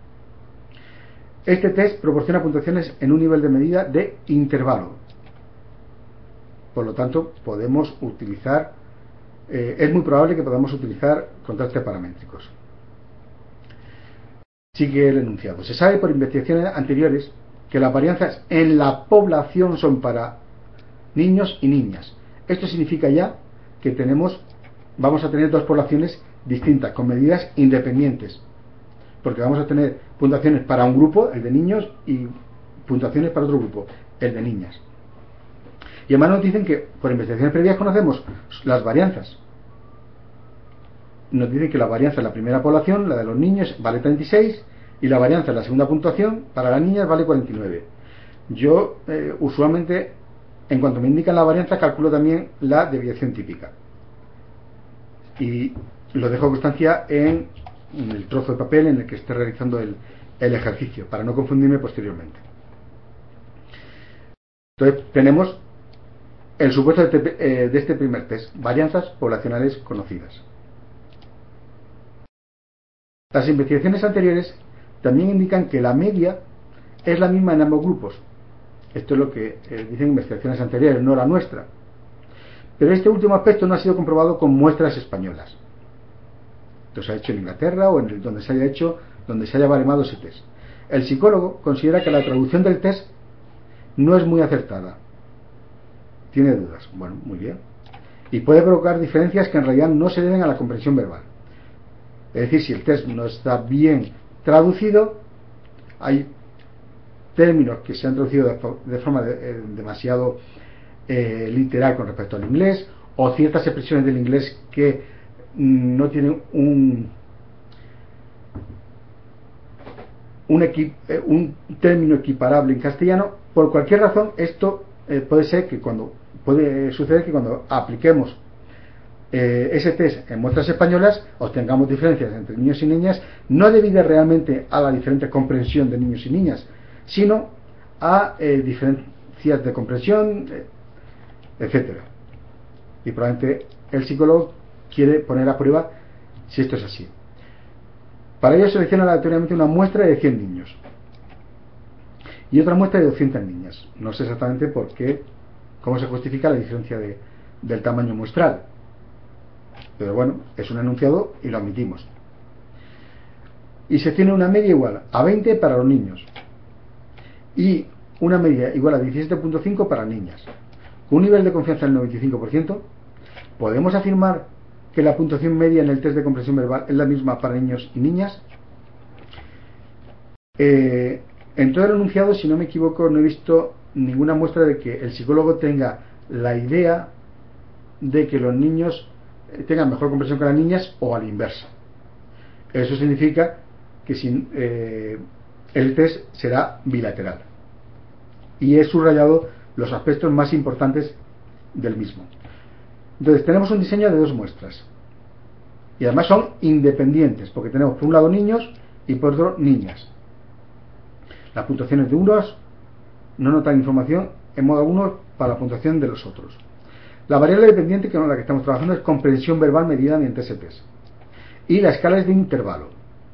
Este test proporciona puntuaciones en un nivel de medida de intervalo. Por lo tanto, podemos utilizar, eh, es muy probable que podamos utilizar contrastes paramétricos. Sigue el enunciado. Se sabe por investigaciones anteriores que las varianzas en la población son para niños y niñas. Esto significa ya que tenemos, vamos a tener dos poblaciones distintas, con medidas independientes, porque vamos a tener puntuaciones para un grupo, el de niños, y puntuaciones para otro grupo, el de niñas. Y además nos dicen que por investigaciones previas conocemos las varianzas. Nos dicen que la varianza en la primera población, la de los niños, vale treinta y seis, y la varianza en la segunda puntuación para las niñas vale cuarenta y nueve. Yo eh, usualmente, en cuanto me indican la varianza, calculo también la desviación típica, y lo dejo constancia en, en el trozo de papel en el que esté realizando el, el ejercicio, para no confundirme posteriormente. Entonces tenemos el supuesto de este, eh, de este primer test: varianzas poblacionales conocidas. Las investigaciones anteriores también indican que la media es la misma en ambos grupos. Esto es lo que eh, dicen investigaciones anteriores, no la nuestra. Pero este último aspecto no ha sido comprobado con muestras españolas. Esto se ha hecho en Inglaterra o en el, donde se haya hecho, donde se haya baremado ese test. El psicólogo considera que la traducción del test no es muy acertada. Tiene dudas. Bueno, muy bien. Y puede provocar diferencias que en realidad no se deben a la comprensión verbal. Es decir, si el test no está bien traducido, hay términos que se han traducido de, de forma de, eh, demasiado eh, literal con respecto al inglés, o ciertas expresiones del inglés que mm, no tienen un un, equi, eh, un término equiparable en castellano. Por cualquier razón, esto eh, puede ser que cuando puede suceder que cuando apliquemos eh, ese test en muestras españolas obtengamos diferencias entre niños y niñas, no debido realmente a la diferente comprensión de niños y niñas, sino a eh, diferencias de comprensión, eh, etcétera. Y probablemente el psicólogo quiere poner a prueba si esto es así. Para ello selecciona aleatoriamente una muestra de cien niños y otra muestra de doscientas niñas. No sé exactamente por qué, cómo se justifica la diferencia de, del tamaño muestral, pero bueno, es un enunciado y lo admitimos. Y se tiene una media igual a veinte para los niños y una media igual a diecisiete punto cinco para niñas. Con un nivel de confianza del noventa y cinco por ciento, podemos afirmar que la puntuación media en el test de comprensión verbal es la misma para niños y niñas. Eh, en todo el enunciado, si no me equivoco, no he visto ninguna muestra de que el psicólogo tenga la idea de que los niños tengan mejor comprensión que las niñas o a la inversa. Eso significa que sin, eh, el test será bilateral. Y he subrayado los aspectos más importantes del mismo. Entonces tenemos un diseño de dos muestras y además son independientes, porque tenemos por un lado niños y por otro niñas. Las puntuaciones de unos no notan información en modo alguno para la puntuación de los otros. La variable dependiente con la que estamos trabajando es comprensión verbal medida mediante ese test, y la escala es de intervalo,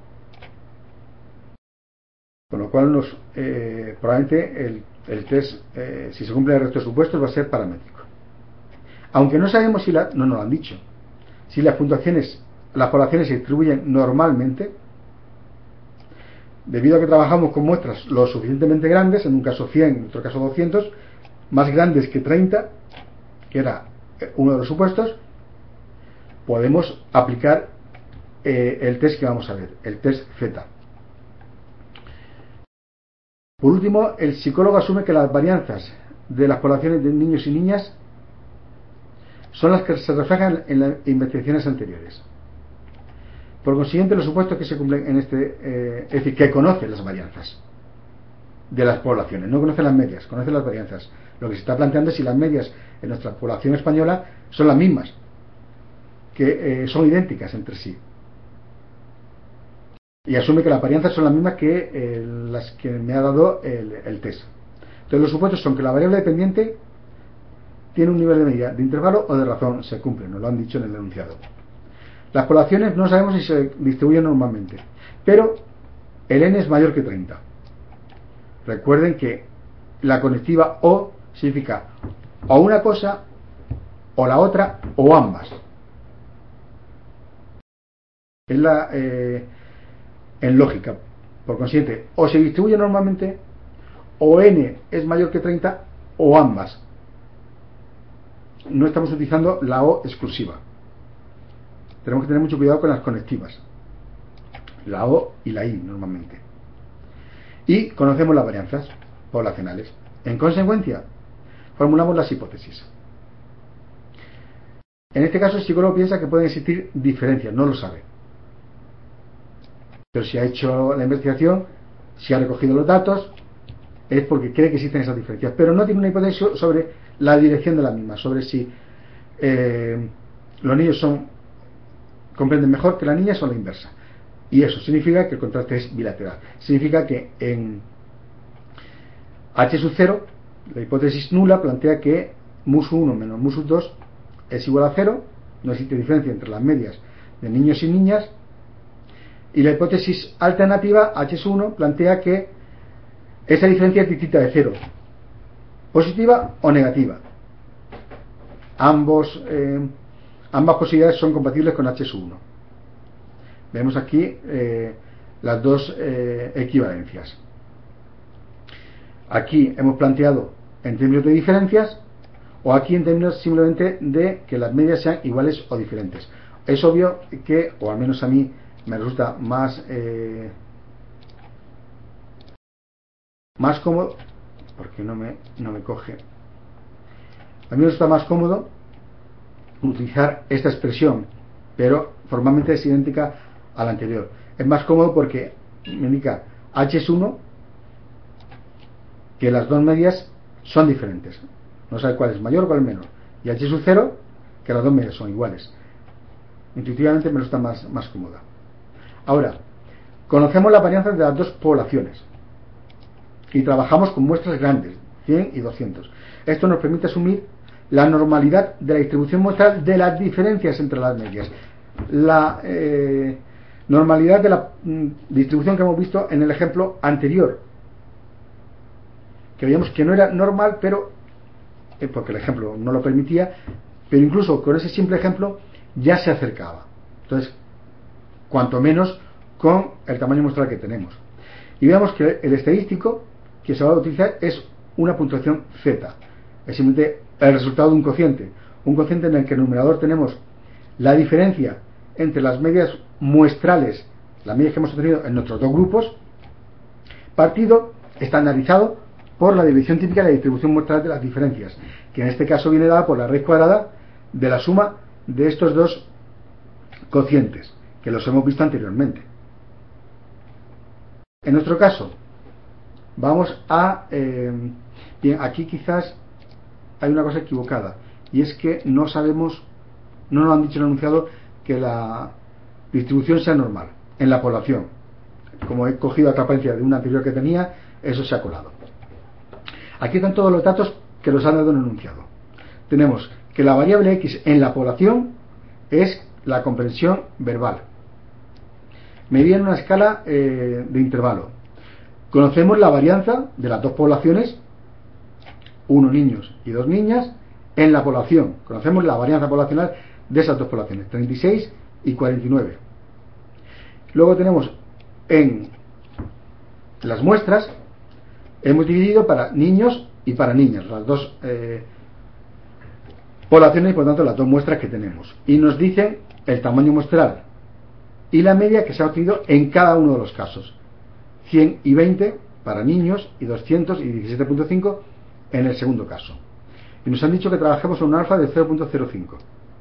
con lo cual nos, eh, probablemente el, el test, eh, si se cumple el resto de supuestos, va a ser paramétrico. Aunque no sabemos si la, no nos lo han dicho, si las puntuaciones, las poblaciones se distribuyen normalmente, debido a que trabajamos con muestras lo suficientemente grandes, en un caso cien, en otro caso doscientos, más grandes que treinta, que era uno de los supuestos, podemos aplicar eh, el test que vamos a ver, el test Z. Por último, el psicólogo asume que las varianzas de las poblaciones de niños y niñas son las que se reflejan en las investigaciones anteriores. Por consiguiente, los supuestos que se cumplen en este, eh, es decir, que conoce las varianzas de las poblaciones, no conoce las medias, conoce las varianzas. Lo que se está planteando es si las medias en nuestra población española son las mismas, que eh, son idénticas entre sí. Y asume que las varianzas son las mismas que eh, las que me ha dado el, el test. Entonces, los supuestos son que la variable dependiente tiene un nivel de medida de intervalo o de razón, se cumple, nos lo han dicho en el enunciado. Las poblaciones no sabemos si se distribuyen normalmente, pero el n es mayor que treinta. Recuerden que la conectiva o significa o una cosa o la otra o ambas. Es la eh, en lógica. Por consiguiente, o se distribuye normalmente, o n es mayor que treinta, o ambas. No estamos utilizando la o exclusiva. Tenemos que tener mucho cuidado con las conectivas, la o y la i normalmente. Y conocemos las varianzas poblacionales. En consecuencia, formulamos las hipótesis. En este caso, el psicólogo piensa que pueden existir diferencias, no lo sabe. Pero si ha hecho la investigación, si ha recogido los datos, es porque cree que existen esas diferencias. Pero no tiene una hipótesis sobre la dirección de la misma, sobre si eh, los niños son comprenden mejor que las niñas o la inversa. Y eso significa que el contraste es bilateral. Significa que en H sub cero, la hipótesis nula plantea que mu sub uno menos mu sub dos es igual a cero, no existe diferencia entre las medias de niños y niñas, Y la hipótesis alternativa H uno plantea que esa diferencia es distinta de cero, positiva o negativa. Ambos, eh, ambas posibilidades son compatibles con H uno. Vemos aquí eh, las dos eh, equivalencias. Aquí hemos planteado en términos de diferencias, o aquí en términos simplemente de que las medias sean iguales o diferentes. Es obvio que, o al menos a mí me resulta más eh, más cómodo, porque no me, no me coge, a mí me resulta más cómodo utilizar esta expresión, pero formalmente es idéntica a la anterior. Es más cómodo porque me indica H es uno, que las dos medias son diferentes, no sabe cuál es mayor o cuál es menor, y H sub cero, que las dos medias son iguales. Intuitivamente me resulta más, más cómoda. Ahora, conocemos las varianzas de las dos poblaciones y trabajamos con muestras grandes, cien y doscientos. Esto nos permite asumir la normalidad de la distribución muestral de las diferencias entre las medias. La eh, normalidad de la mm, distribución que hemos visto en el ejemplo anterior, que veíamos que no era normal, pero eh, porque el ejemplo no lo permitía, pero incluso con ese simple ejemplo ya se acercaba. Entonces, cuanto menos con el tamaño muestral que tenemos. Y veamos que el estadístico que se va a utilizar es una puntuación Z. Es simplemente el resultado de un cociente. Un cociente en el que en el numerador tenemos la diferencia entre las medias muestrales, las medias que hemos obtenido en nuestros dos grupos, partido estandarizado por la división típica de la distribución muestral de las diferencias, que en este caso viene dada por la raíz cuadrada de la suma de estos dos cocientes, que los hemos visto anteriormente. En nuestro caso, vamos a... Eh, bien, aquí quizás hay una cosa equivocada, y es que no sabemos, no nos han dicho en el enunciado que la distribución sea normal en la población. Como he cogido la transparencia de una anterior que tenía, eso se ha colado. Aquí están todos los datos que nos han dado en el enunciado. Tenemos que la variable X en la población es la comprensión verbal, medida en una escala eh, de intervalo. Conocemos la varianza de las dos poblaciones, uno niños y dos niñas, en la población. Conocemos la varianza poblacional de esas dos poblaciones, treinta y seis y cuarenta y nueve. Luego tenemos en las muestras, hemos dividido para niños y para niñas, las dos eh, poblaciones y por tanto las dos muestras que tenemos. Y nos dicen el tamaño muestral y la media que se ha obtenido en cada uno de los casos. cien y veinte para niños y doscientos y diecisiete punto cinco en el segundo caso. Y nos han dicho que trabajemos con un alfa de cero punto cero cinco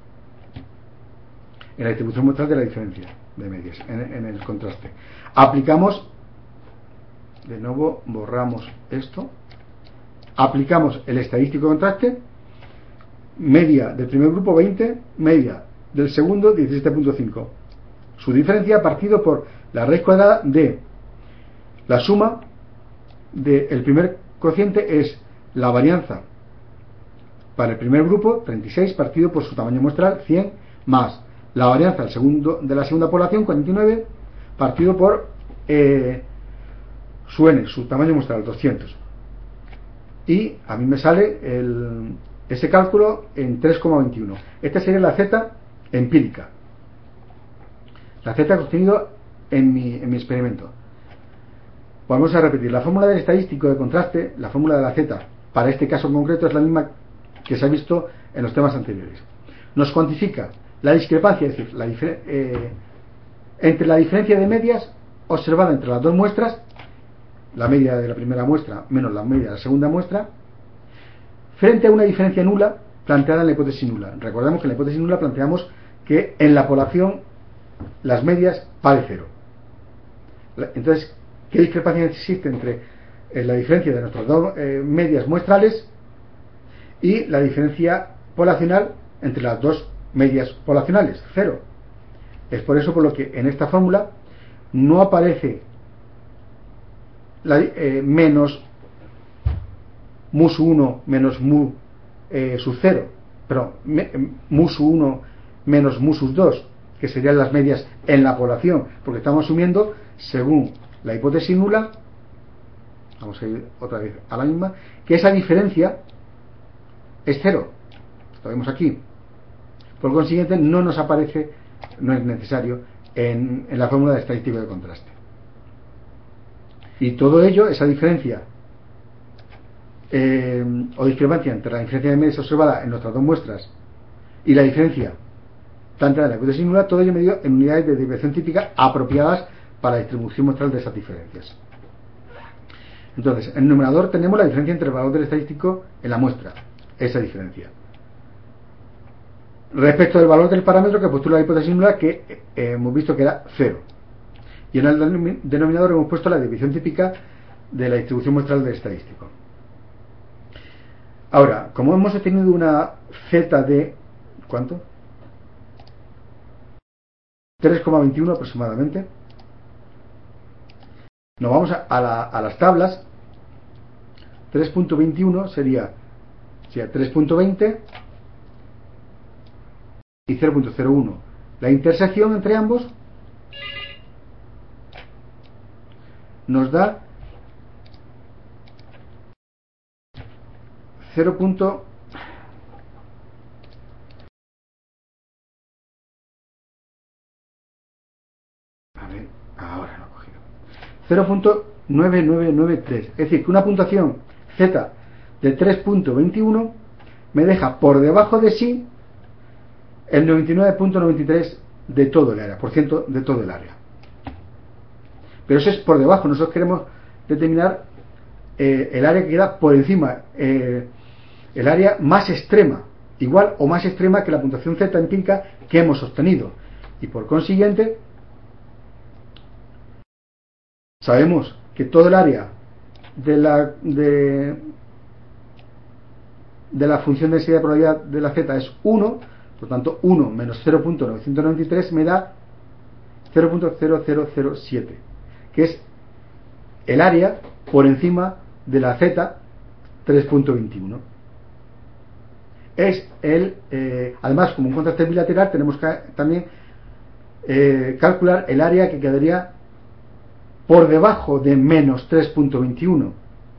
en la distribución muestral de la diferencia de medias, en, en el contraste. Aplicamos, de nuevo borramos esto, aplicamos el estadístico de contraste, media del primer grupo veinte, media del segundo diecisiete punto cinco. Su diferencia partido por la raíz cuadrada de la suma del primer cociente es la varianza para el primer grupo, treinta y seis, partido por su tamaño muestral, cien, más la varianza del segundo, de la segunda población, cuarenta y nueve, partido por eh, su n, su tamaño muestral, doscientos. Y a mí me sale el, ese cálculo en tres coma veintiuno. Esta sería la z empírica, la z que he obtenido en mi, en mi experimento. Vamos a repetir, la fórmula del estadístico de contraste, la fórmula de la z para este caso en concreto es la misma que se ha visto en los temas anteriores. Nos cuantifica la discrepancia, es decir, la eh, entre la diferencia de medias observada entre las dos muestras, la media de la primera muestra menos la media de la segunda muestra, frente a una diferencia nula planteada en la hipótesis nula. Recordemos que en la hipótesis nula planteamos que en la población las medias vale cero. Entonces, ¿qué discrepancia existe entre eh, la diferencia de nuestras dos eh, medias muestrales y la diferencia poblacional entre las dos medias poblacionales? Cero. Es por eso por lo que en esta fórmula no aparece la, eh, menos mu sub uno menos mu eh, sub cero, pero me, mu sub uno menos mu sub dos. que serían las medias en la población, porque estamos asumiendo, según la hipótesis nula, vamos a ir otra vez a la misma, que esa diferencia es cero. Lo vemos aquí. Por consiguiente, no nos aparece, no es necesario en, en la fórmula de estadístico de contraste. Y todo ello, esa diferencia eh, o discrepancia entre la diferencia de medias observada en nuestras dos muestras y la diferencia tanto de la hipótesis nula, todo ello medido en unidades de desviación típica apropiadas para la distribución muestral de esas diferencias. Entonces, en el numerador tenemos la diferencia entre el valor del estadístico en la muestra, esa diferencia, respecto del valor del parámetro que postula la hipótesis nula, que eh, hemos visto que era cero. Y en el denominador hemos puesto la desviación típica de la distribución muestral del estadístico. Ahora, como hemos obtenido una z de ¿cuánto? tres coma veintiuno aproximadamente, nos vamos a, a, la, a las tablas. Tres punto veintiuno sería, sería tres punto veinte y cero punto cero uno. La intersección entre ambos nos da cero. A ver, ahora lo he cogido. cero punto nueve nueve nueve tres. Es decir, que una puntuación z de tres punto veintiuno me deja por debajo de sí el noventa y nueve punto noventa y tres de todo el área, por ciento de todo el área. Pero eso es por debajo. Nosotros queremos determinar eh, el área que queda por encima, eh, el área más extrema, igual o más extrema que la puntuación z empírica que hemos obtenido. Y por consiguiente, sabemos que todo el área de la de, de la función de densidad de probabilidad de la z es uno, por tanto uno menos cero punto novecientos noventa y tres me da cero punto cero cero cero siete, que es el área por encima de la z tres punto veintiuno. Es el, eh, además, como un contraste bilateral, tenemos que también eh, calcular el área que quedaría por debajo de menos tres punto veintiuno.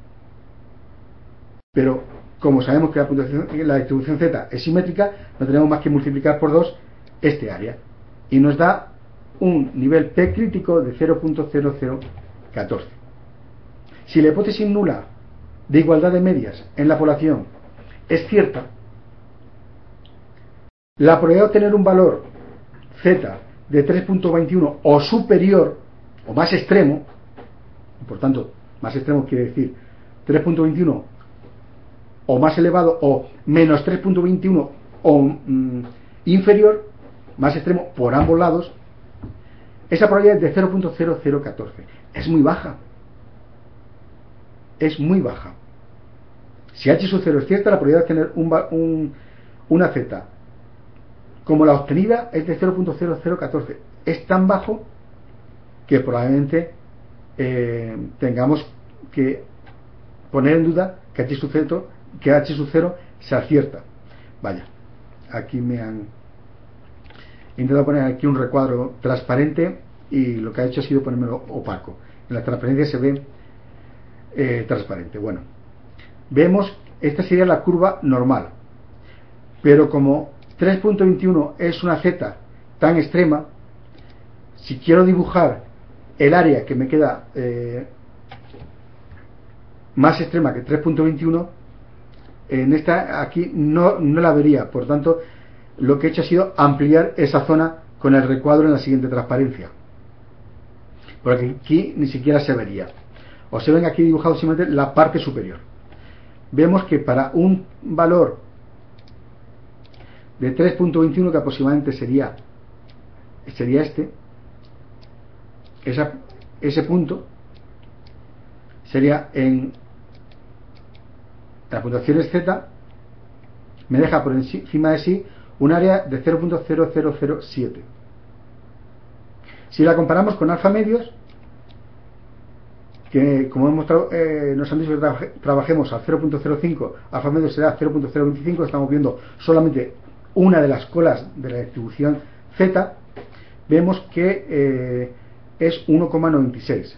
Pero como sabemos que la, puntuación, la distribución z es simétrica, no tenemos más que multiplicar por dos este área y nos da un nivel P crítico de cero punto cero cero catorce. Si la hipótesis nula de igualdad de medias en la población es cierta, la probabilidad de obtener un valor z de tres punto veintiuno o superior o más extremo, por tanto más extremo quiere decir tres punto veintiuno o más elevado, o menos tres punto veintiuno o mm, inferior, más extremo por ambos lados, esa probabilidad es de cero punto cero cero catorce. Es muy baja, es muy baja. Si h sub cero es cierta, la probabilidad de tener un, un, una z como la obtenida es de cero punto cero cero catorce. Es tan bajo que probablemente eh, tengamos que poner en duda que h sub cero, que h sub cero se acierta. Vaya, aquí me han intentado poner aquí un recuadro transparente y lo que ha hecho ha sido ponérmelo opaco. En la transparencia se ve eh, transparente. Bueno, vemos, esta sería la curva normal, pero como tres punto veintiuno es una z tan extrema, si quiero dibujar el área que me queda eh, más extrema que tres punto veintiuno, en esta aquí no, no la vería. Por tanto, lo que he hecho ha sido ampliar esa zona con el recuadro en la siguiente transparencia, porque aquí ni siquiera se vería, o se ven aquí dibujado simplemente la parte superior. Vemos que para un valor de tres punto veintiuno, que aproximadamente sería sería este, esa, ese punto sería en la puntuación es z, me deja por encima de sí un área de cero punto cero cero cero siete. Si la comparamos con alfa medios, que como hemos eh, nos han dicho que trabaje, trabajemos al cero punto cero cinco, alfa medios será cero punto cero veinticinco, estamos viendo solamente una de las colas de la distribución z. vemos que eh, es uno coma noventa y seis.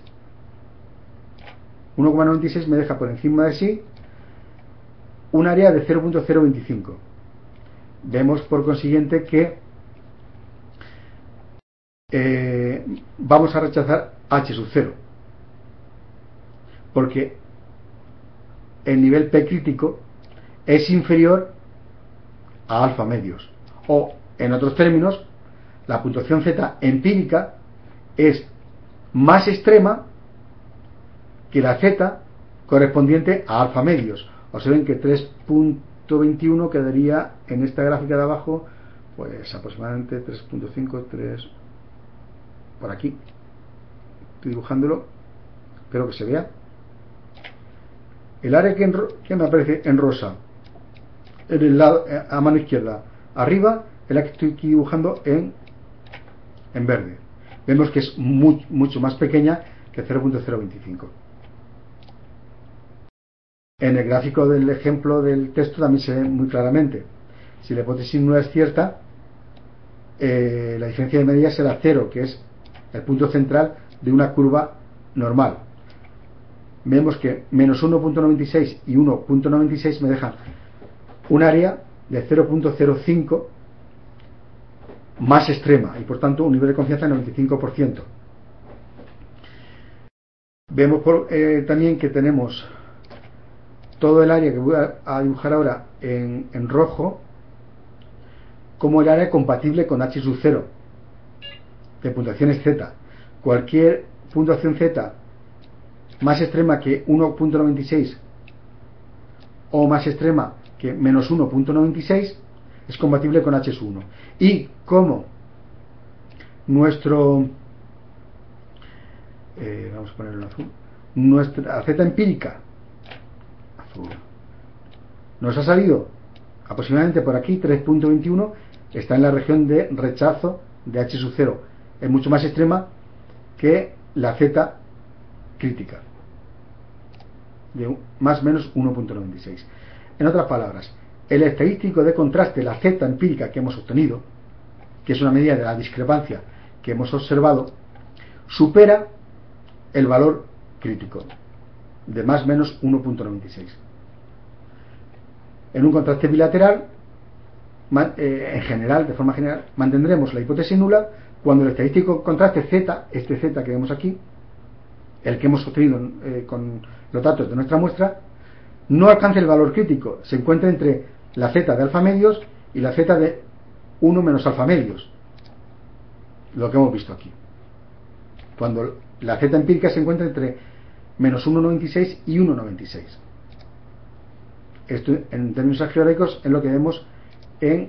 uno coma noventa y seis me deja por encima de sí un área de cero punto cero veinticinco. Vemos por consiguiente que eh, vamos a rechazar H sub cero, porque el nivel P crítico es inferior a alfa medios, o en otros términos, la puntuación Z empírica es más extrema que la Z correspondiente a alfa medios. Observen que tres punto veintiuno quedaría en esta gráfica de abajo, pues aproximadamente tres punto cinco, tres, por aquí. Estoy dibujándolo, espero que se vea. El área que, en, que me aparece en rosa, en el lado, a mano izquierda, arriba, es la que estoy aquí dibujando en, en verde. Vemos que es muy, mucho más pequeña que cero punto cero veinticinco. En el gráfico del ejemplo del texto también se ve muy claramente. Si la hipótesis nula es cierta, eh, la diferencia de medida será cero, que es el punto central de una curva normal. Vemos que menos uno punto noventa y seis y uno punto noventa y seis me dejan un área de cero punto cero cinco más extrema y por tanto un nivel de confianza de noventa y cinco por ciento. Vemos por, eh, también que tenemos todo el área que voy a, a dibujar ahora en, en rojo como el área compatible con H sub cero de puntuaciones Z. Cualquier puntuación Z más extrema que uno punto noventa y seis o más extrema que menos uno punto noventa y seis es compatible con H sub uno. Y como nuestro eh, vamos a ponerlo en azul, nuestra Z empírica azul nos ha salido aproximadamente por aquí tres punto veintiuno, está en la región de rechazo de H sub cero, es mucho más extrema que la Z crítica de más o menos uno punto noventa y seis. En otras palabras, el estadístico de contraste, la Z empírica que hemos obtenido, que es una medida de la discrepancia que hemos observado, supera el valor crítico de más o menos uno punto noventa y seis. En un contraste bilateral, en general, de forma general, mantendremos la hipótesis nula cuando el estadístico contraste Z, este Z que vemos aquí, el que hemos obtenido eh, con los datos de nuestra muestra, no alcance el valor crítico, se encuentra entre la Z de alfa medios y la Z de uno menos alfa medios, lo que hemos visto aquí, cuando la Z empírica se encuentra entre menos uno punto noventa y seis y uno punto noventa y seis. Esto en términos algebraicos es lo que vemos en,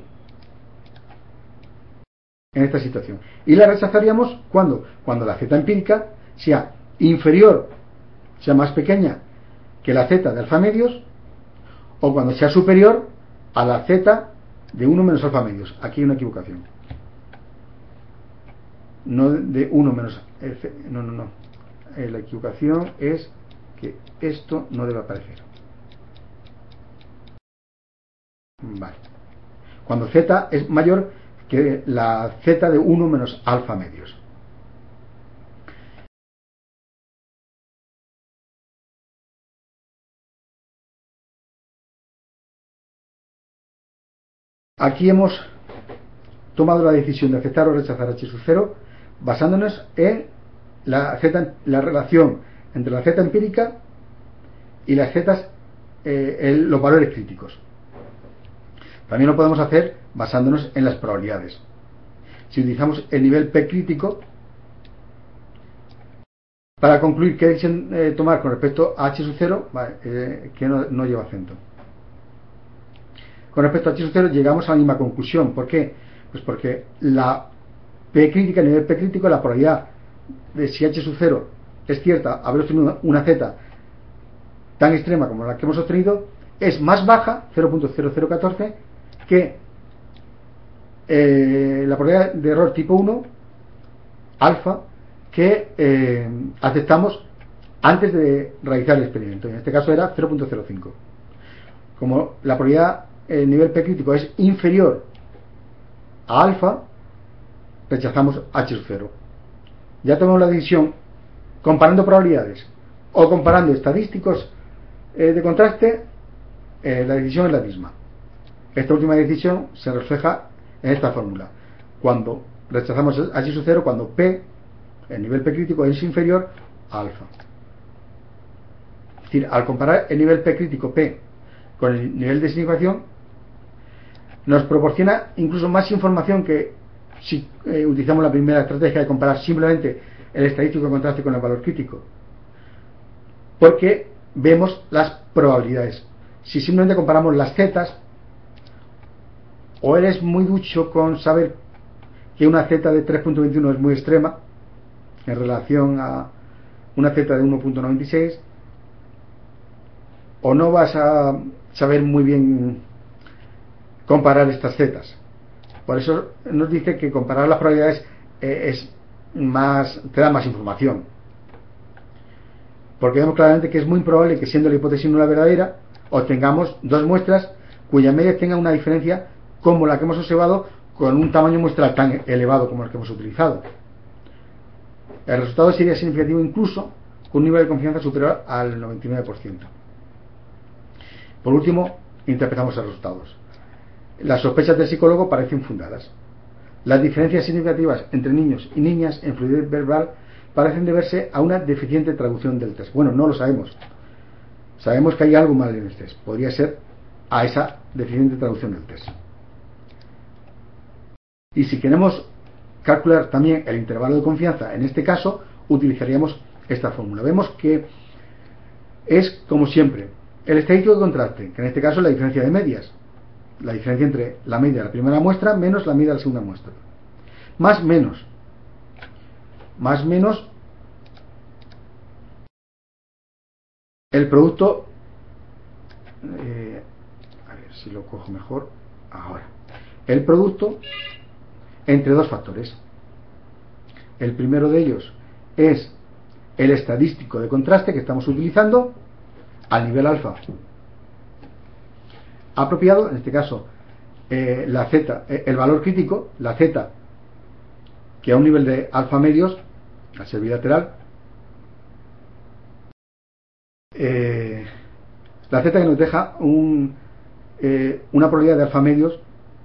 en esta situación. Y la rechazaríamos cuando, cuando la Z empírica sea inferior, sea más pequeña que la Z de alfa medios, o cuando sea superior a la Z de uno menos alfa medios. Aquí hay una equivocación. No de uno menos F, no, no, no. Eh, la equivocación es que esto no debe aparecer. Vale. Cuando Z es mayor que la Z de uno menos alfa medios. Aquí hemos tomado la decisión de aceptar o rechazar H sub cero basándonos en la, Z, la relación entre la Z empírica y las Z, eh, el, los valores críticos. También lo podemos hacer basándonos en las probabilidades. Si utilizamos el nivel P crítico para concluir qué decisión eh, tomar con respecto a H sub cero, vale, eh, que no, no lleva acento. Con respecto a H sub cero llegamos a la misma conclusión. ¿Por qué? Pues porque la P crítica, el nivel P crítico, la probabilidad de si H sub cero es cierta, haber obtenido una Z tan extrema como la que hemos obtenido, es más baja, cero punto cero cero uno cuatro, que eh, la probabilidad de error tipo uno, alfa, que eh, aceptamos antes de realizar el experimento. En este caso era cero punto cero cinco. Como la probabilidad, el nivel P crítico es inferior a alfa, rechazamos H sub cero. Ya tomamos la decisión comparando probabilidades o comparando estadísticos eh, de contraste, eh, la decisión es la misma. Esta última decisión se refleja en esta fórmula. Cuando rechazamos H sub cero, cuando P, el nivel P crítico, es inferior a alfa. Es decir, al comparar el nivel P crítico P con el nivel de significación, nos proporciona incluso más información que si eh, utilizamos la primera estrategia de comparar simplemente el estadístico de contraste con el valor crítico, porque vemos las probabilidades. Si simplemente comparamos las zetas, o eres muy ducho con saber que una zeta de tres punto veintiuno es muy extrema en relación a una zeta de uno punto noventa y seis, o no vas a saber muy bien comparar estas zetas. Por eso nos dice que comparar las probabilidades eh, es más, te da más información, porque vemos claramente que es muy probable que, siendo la hipótesis nula verdadera, obtengamos dos muestras cuyas medias tengan una diferencia como la que hemos observado, con un tamaño muestral tan elevado como el que hemos utilizado. El resultado sería significativo incluso con un nivel de confianza superior al noventa y nueve por ciento. Por último, interpretamos los resultados. Las sospechas del psicólogo parecen fundadas. Las diferencias significativas entre niños y niñas en fluidez verbal parecen deberse a una deficiente traducción del test. Bueno, no lo sabemos. Sabemos que hay algo mal en el test. Podría ser a esa deficiente traducción del test. Y si queremos calcular también el intervalo de confianza, en este caso utilizaríamos esta fórmula. Vemos que es, como siempre, el estadístico de contraste, que en este caso es la diferencia de medias, la diferencia entre la media de la primera muestra menos la media de la segunda muestra, más menos más menos el producto, eh, a ver si lo cojo mejor ahora, el producto entre dos factores. El primero de ellos es el estadístico de contraste que estamos utilizando al nivel alfa apropiado, en este caso eh, la z, eh, el valor crítico, la z, que a un nivel de alfa medios, al ser bilateral, eh, la z que nos deja un, eh, una probabilidad de alfa medios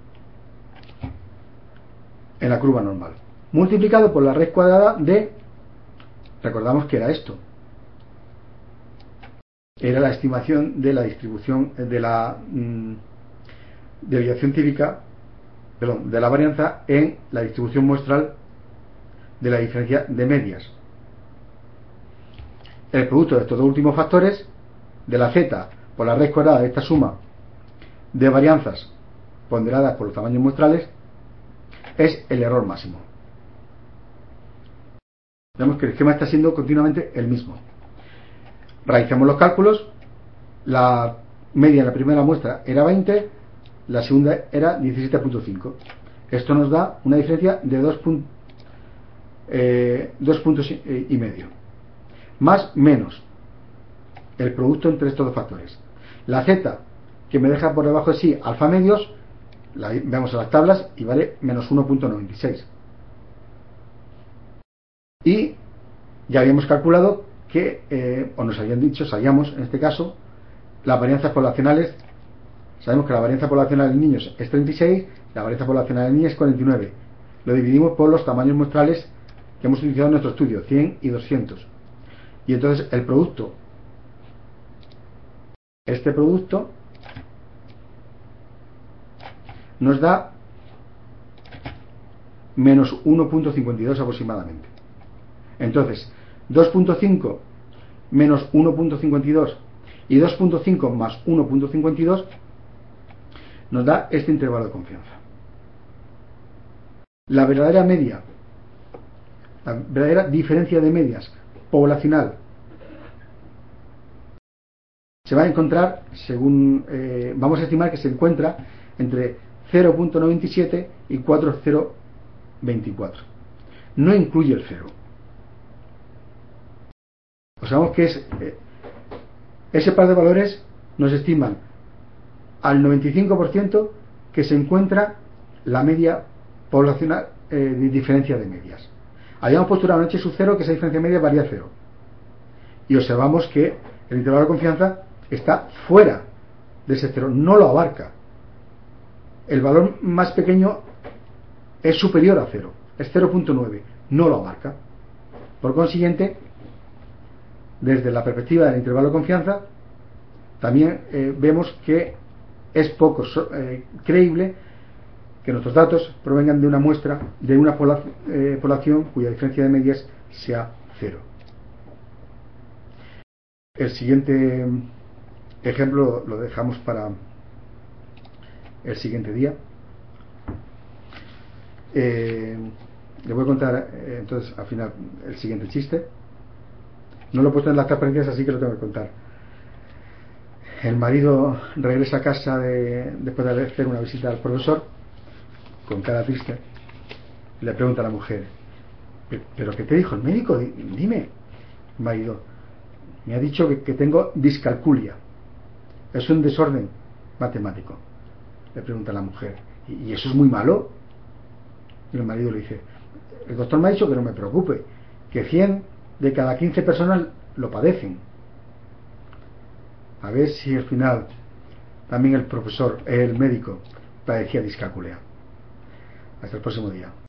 en la curva normal, multiplicado por la raíz cuadrada de, recordamos que era esto, era la estimación de la distribución de la mm, desviación típica, perdón, de la varianza en la distribución muestral de la diferencia de medias. El producto de estos dos últimos factores, de la z por la raíz cuadrada de esta suma de varianzas ponderadas por los tamaños muestrales, es el error máximo. Vemos que el esquema está siendo continuamente el mismo. Realizamos los cálculos. La media en la primera muestra era veinte, la segunda era diecisiete punto cinco. Esto nos da una diferencia de dos, eh, dos puntos y medio, más menos el producto entre estos dos factores. La z, que me deja por debajo de sí alfa medios, la vemos en las tablas y vale menos uno punto noventa y seis. Y ya habíamos calculado que, eh, o nos habían dicho, sabíamos en este caso, las varianzas poblacionales. Sabemos que la varianza poblacional en niños es treinta y seis, la varianza poblacional en niñas es cuarenta y nueve. Lo dividimos por los tamaños muestrales que hemos utilizado en nuestro estudio, cien y doscientos. Y entonces el producto, este producto, nos da menos uno punto cincuenta y dos aproximadamente. Entonces, dos punto cinco menos uno punto cincuenta y dos y dos punto cinco más uno punto cincuenta y dos nos da este intervalo de confianza. La verdadera media, la verdadera diferencia de medias poblacional, se va a encontrar, según eh, vamos a estimar que se encuentra entre cero punto noventa y siete y cuatro punto cero veinticuatro. No incluye el cero. Observamos que es, eh, ese par de valores nos estiman al noventa y cinco por ciento que se encuentra la media poblacional eh, de diferencia de medias. Habíamos puesto una noche su cero, que esa diferencia de medias valía cero. Y observamos que el intervalo de confianza está fuera de ese cero, no lo abarca. El valor más pequeño es superior a cero, es cero punto nueve, no lo abarca. Por consiguiente, desde la perspectiva del intervalo de confianza, también eh, vemos que es poco eh, creíble que nuestros datos provengan de una muestra, de una población, eh, población cuya diferencia de medias sea cero. El siguiente ejemplo lo dejamos para el siguiente día. Eh, le voy a contar eh, entonces al final el siguiente chiste. No lo he puesto en las transparencias, así que lo tengo que contar. El marido regresa a casa de, después de hacer una visita al profesor con cara triste. Le pregunta a la mujer: ¿pero qué te dijo el médico? Dime. Marido: me ha dicho que, que tengo discalculia, es un desorden matemático. Le pregunta a la mujer: ¿y eso es muy malo? Y el marido le dice: el doctor me ha dicho que no me preocupe, que cien de cada quince personas lo padecen. A ver si al final también el profesor, el médico, padecía discalculia. Hasta el próximo día.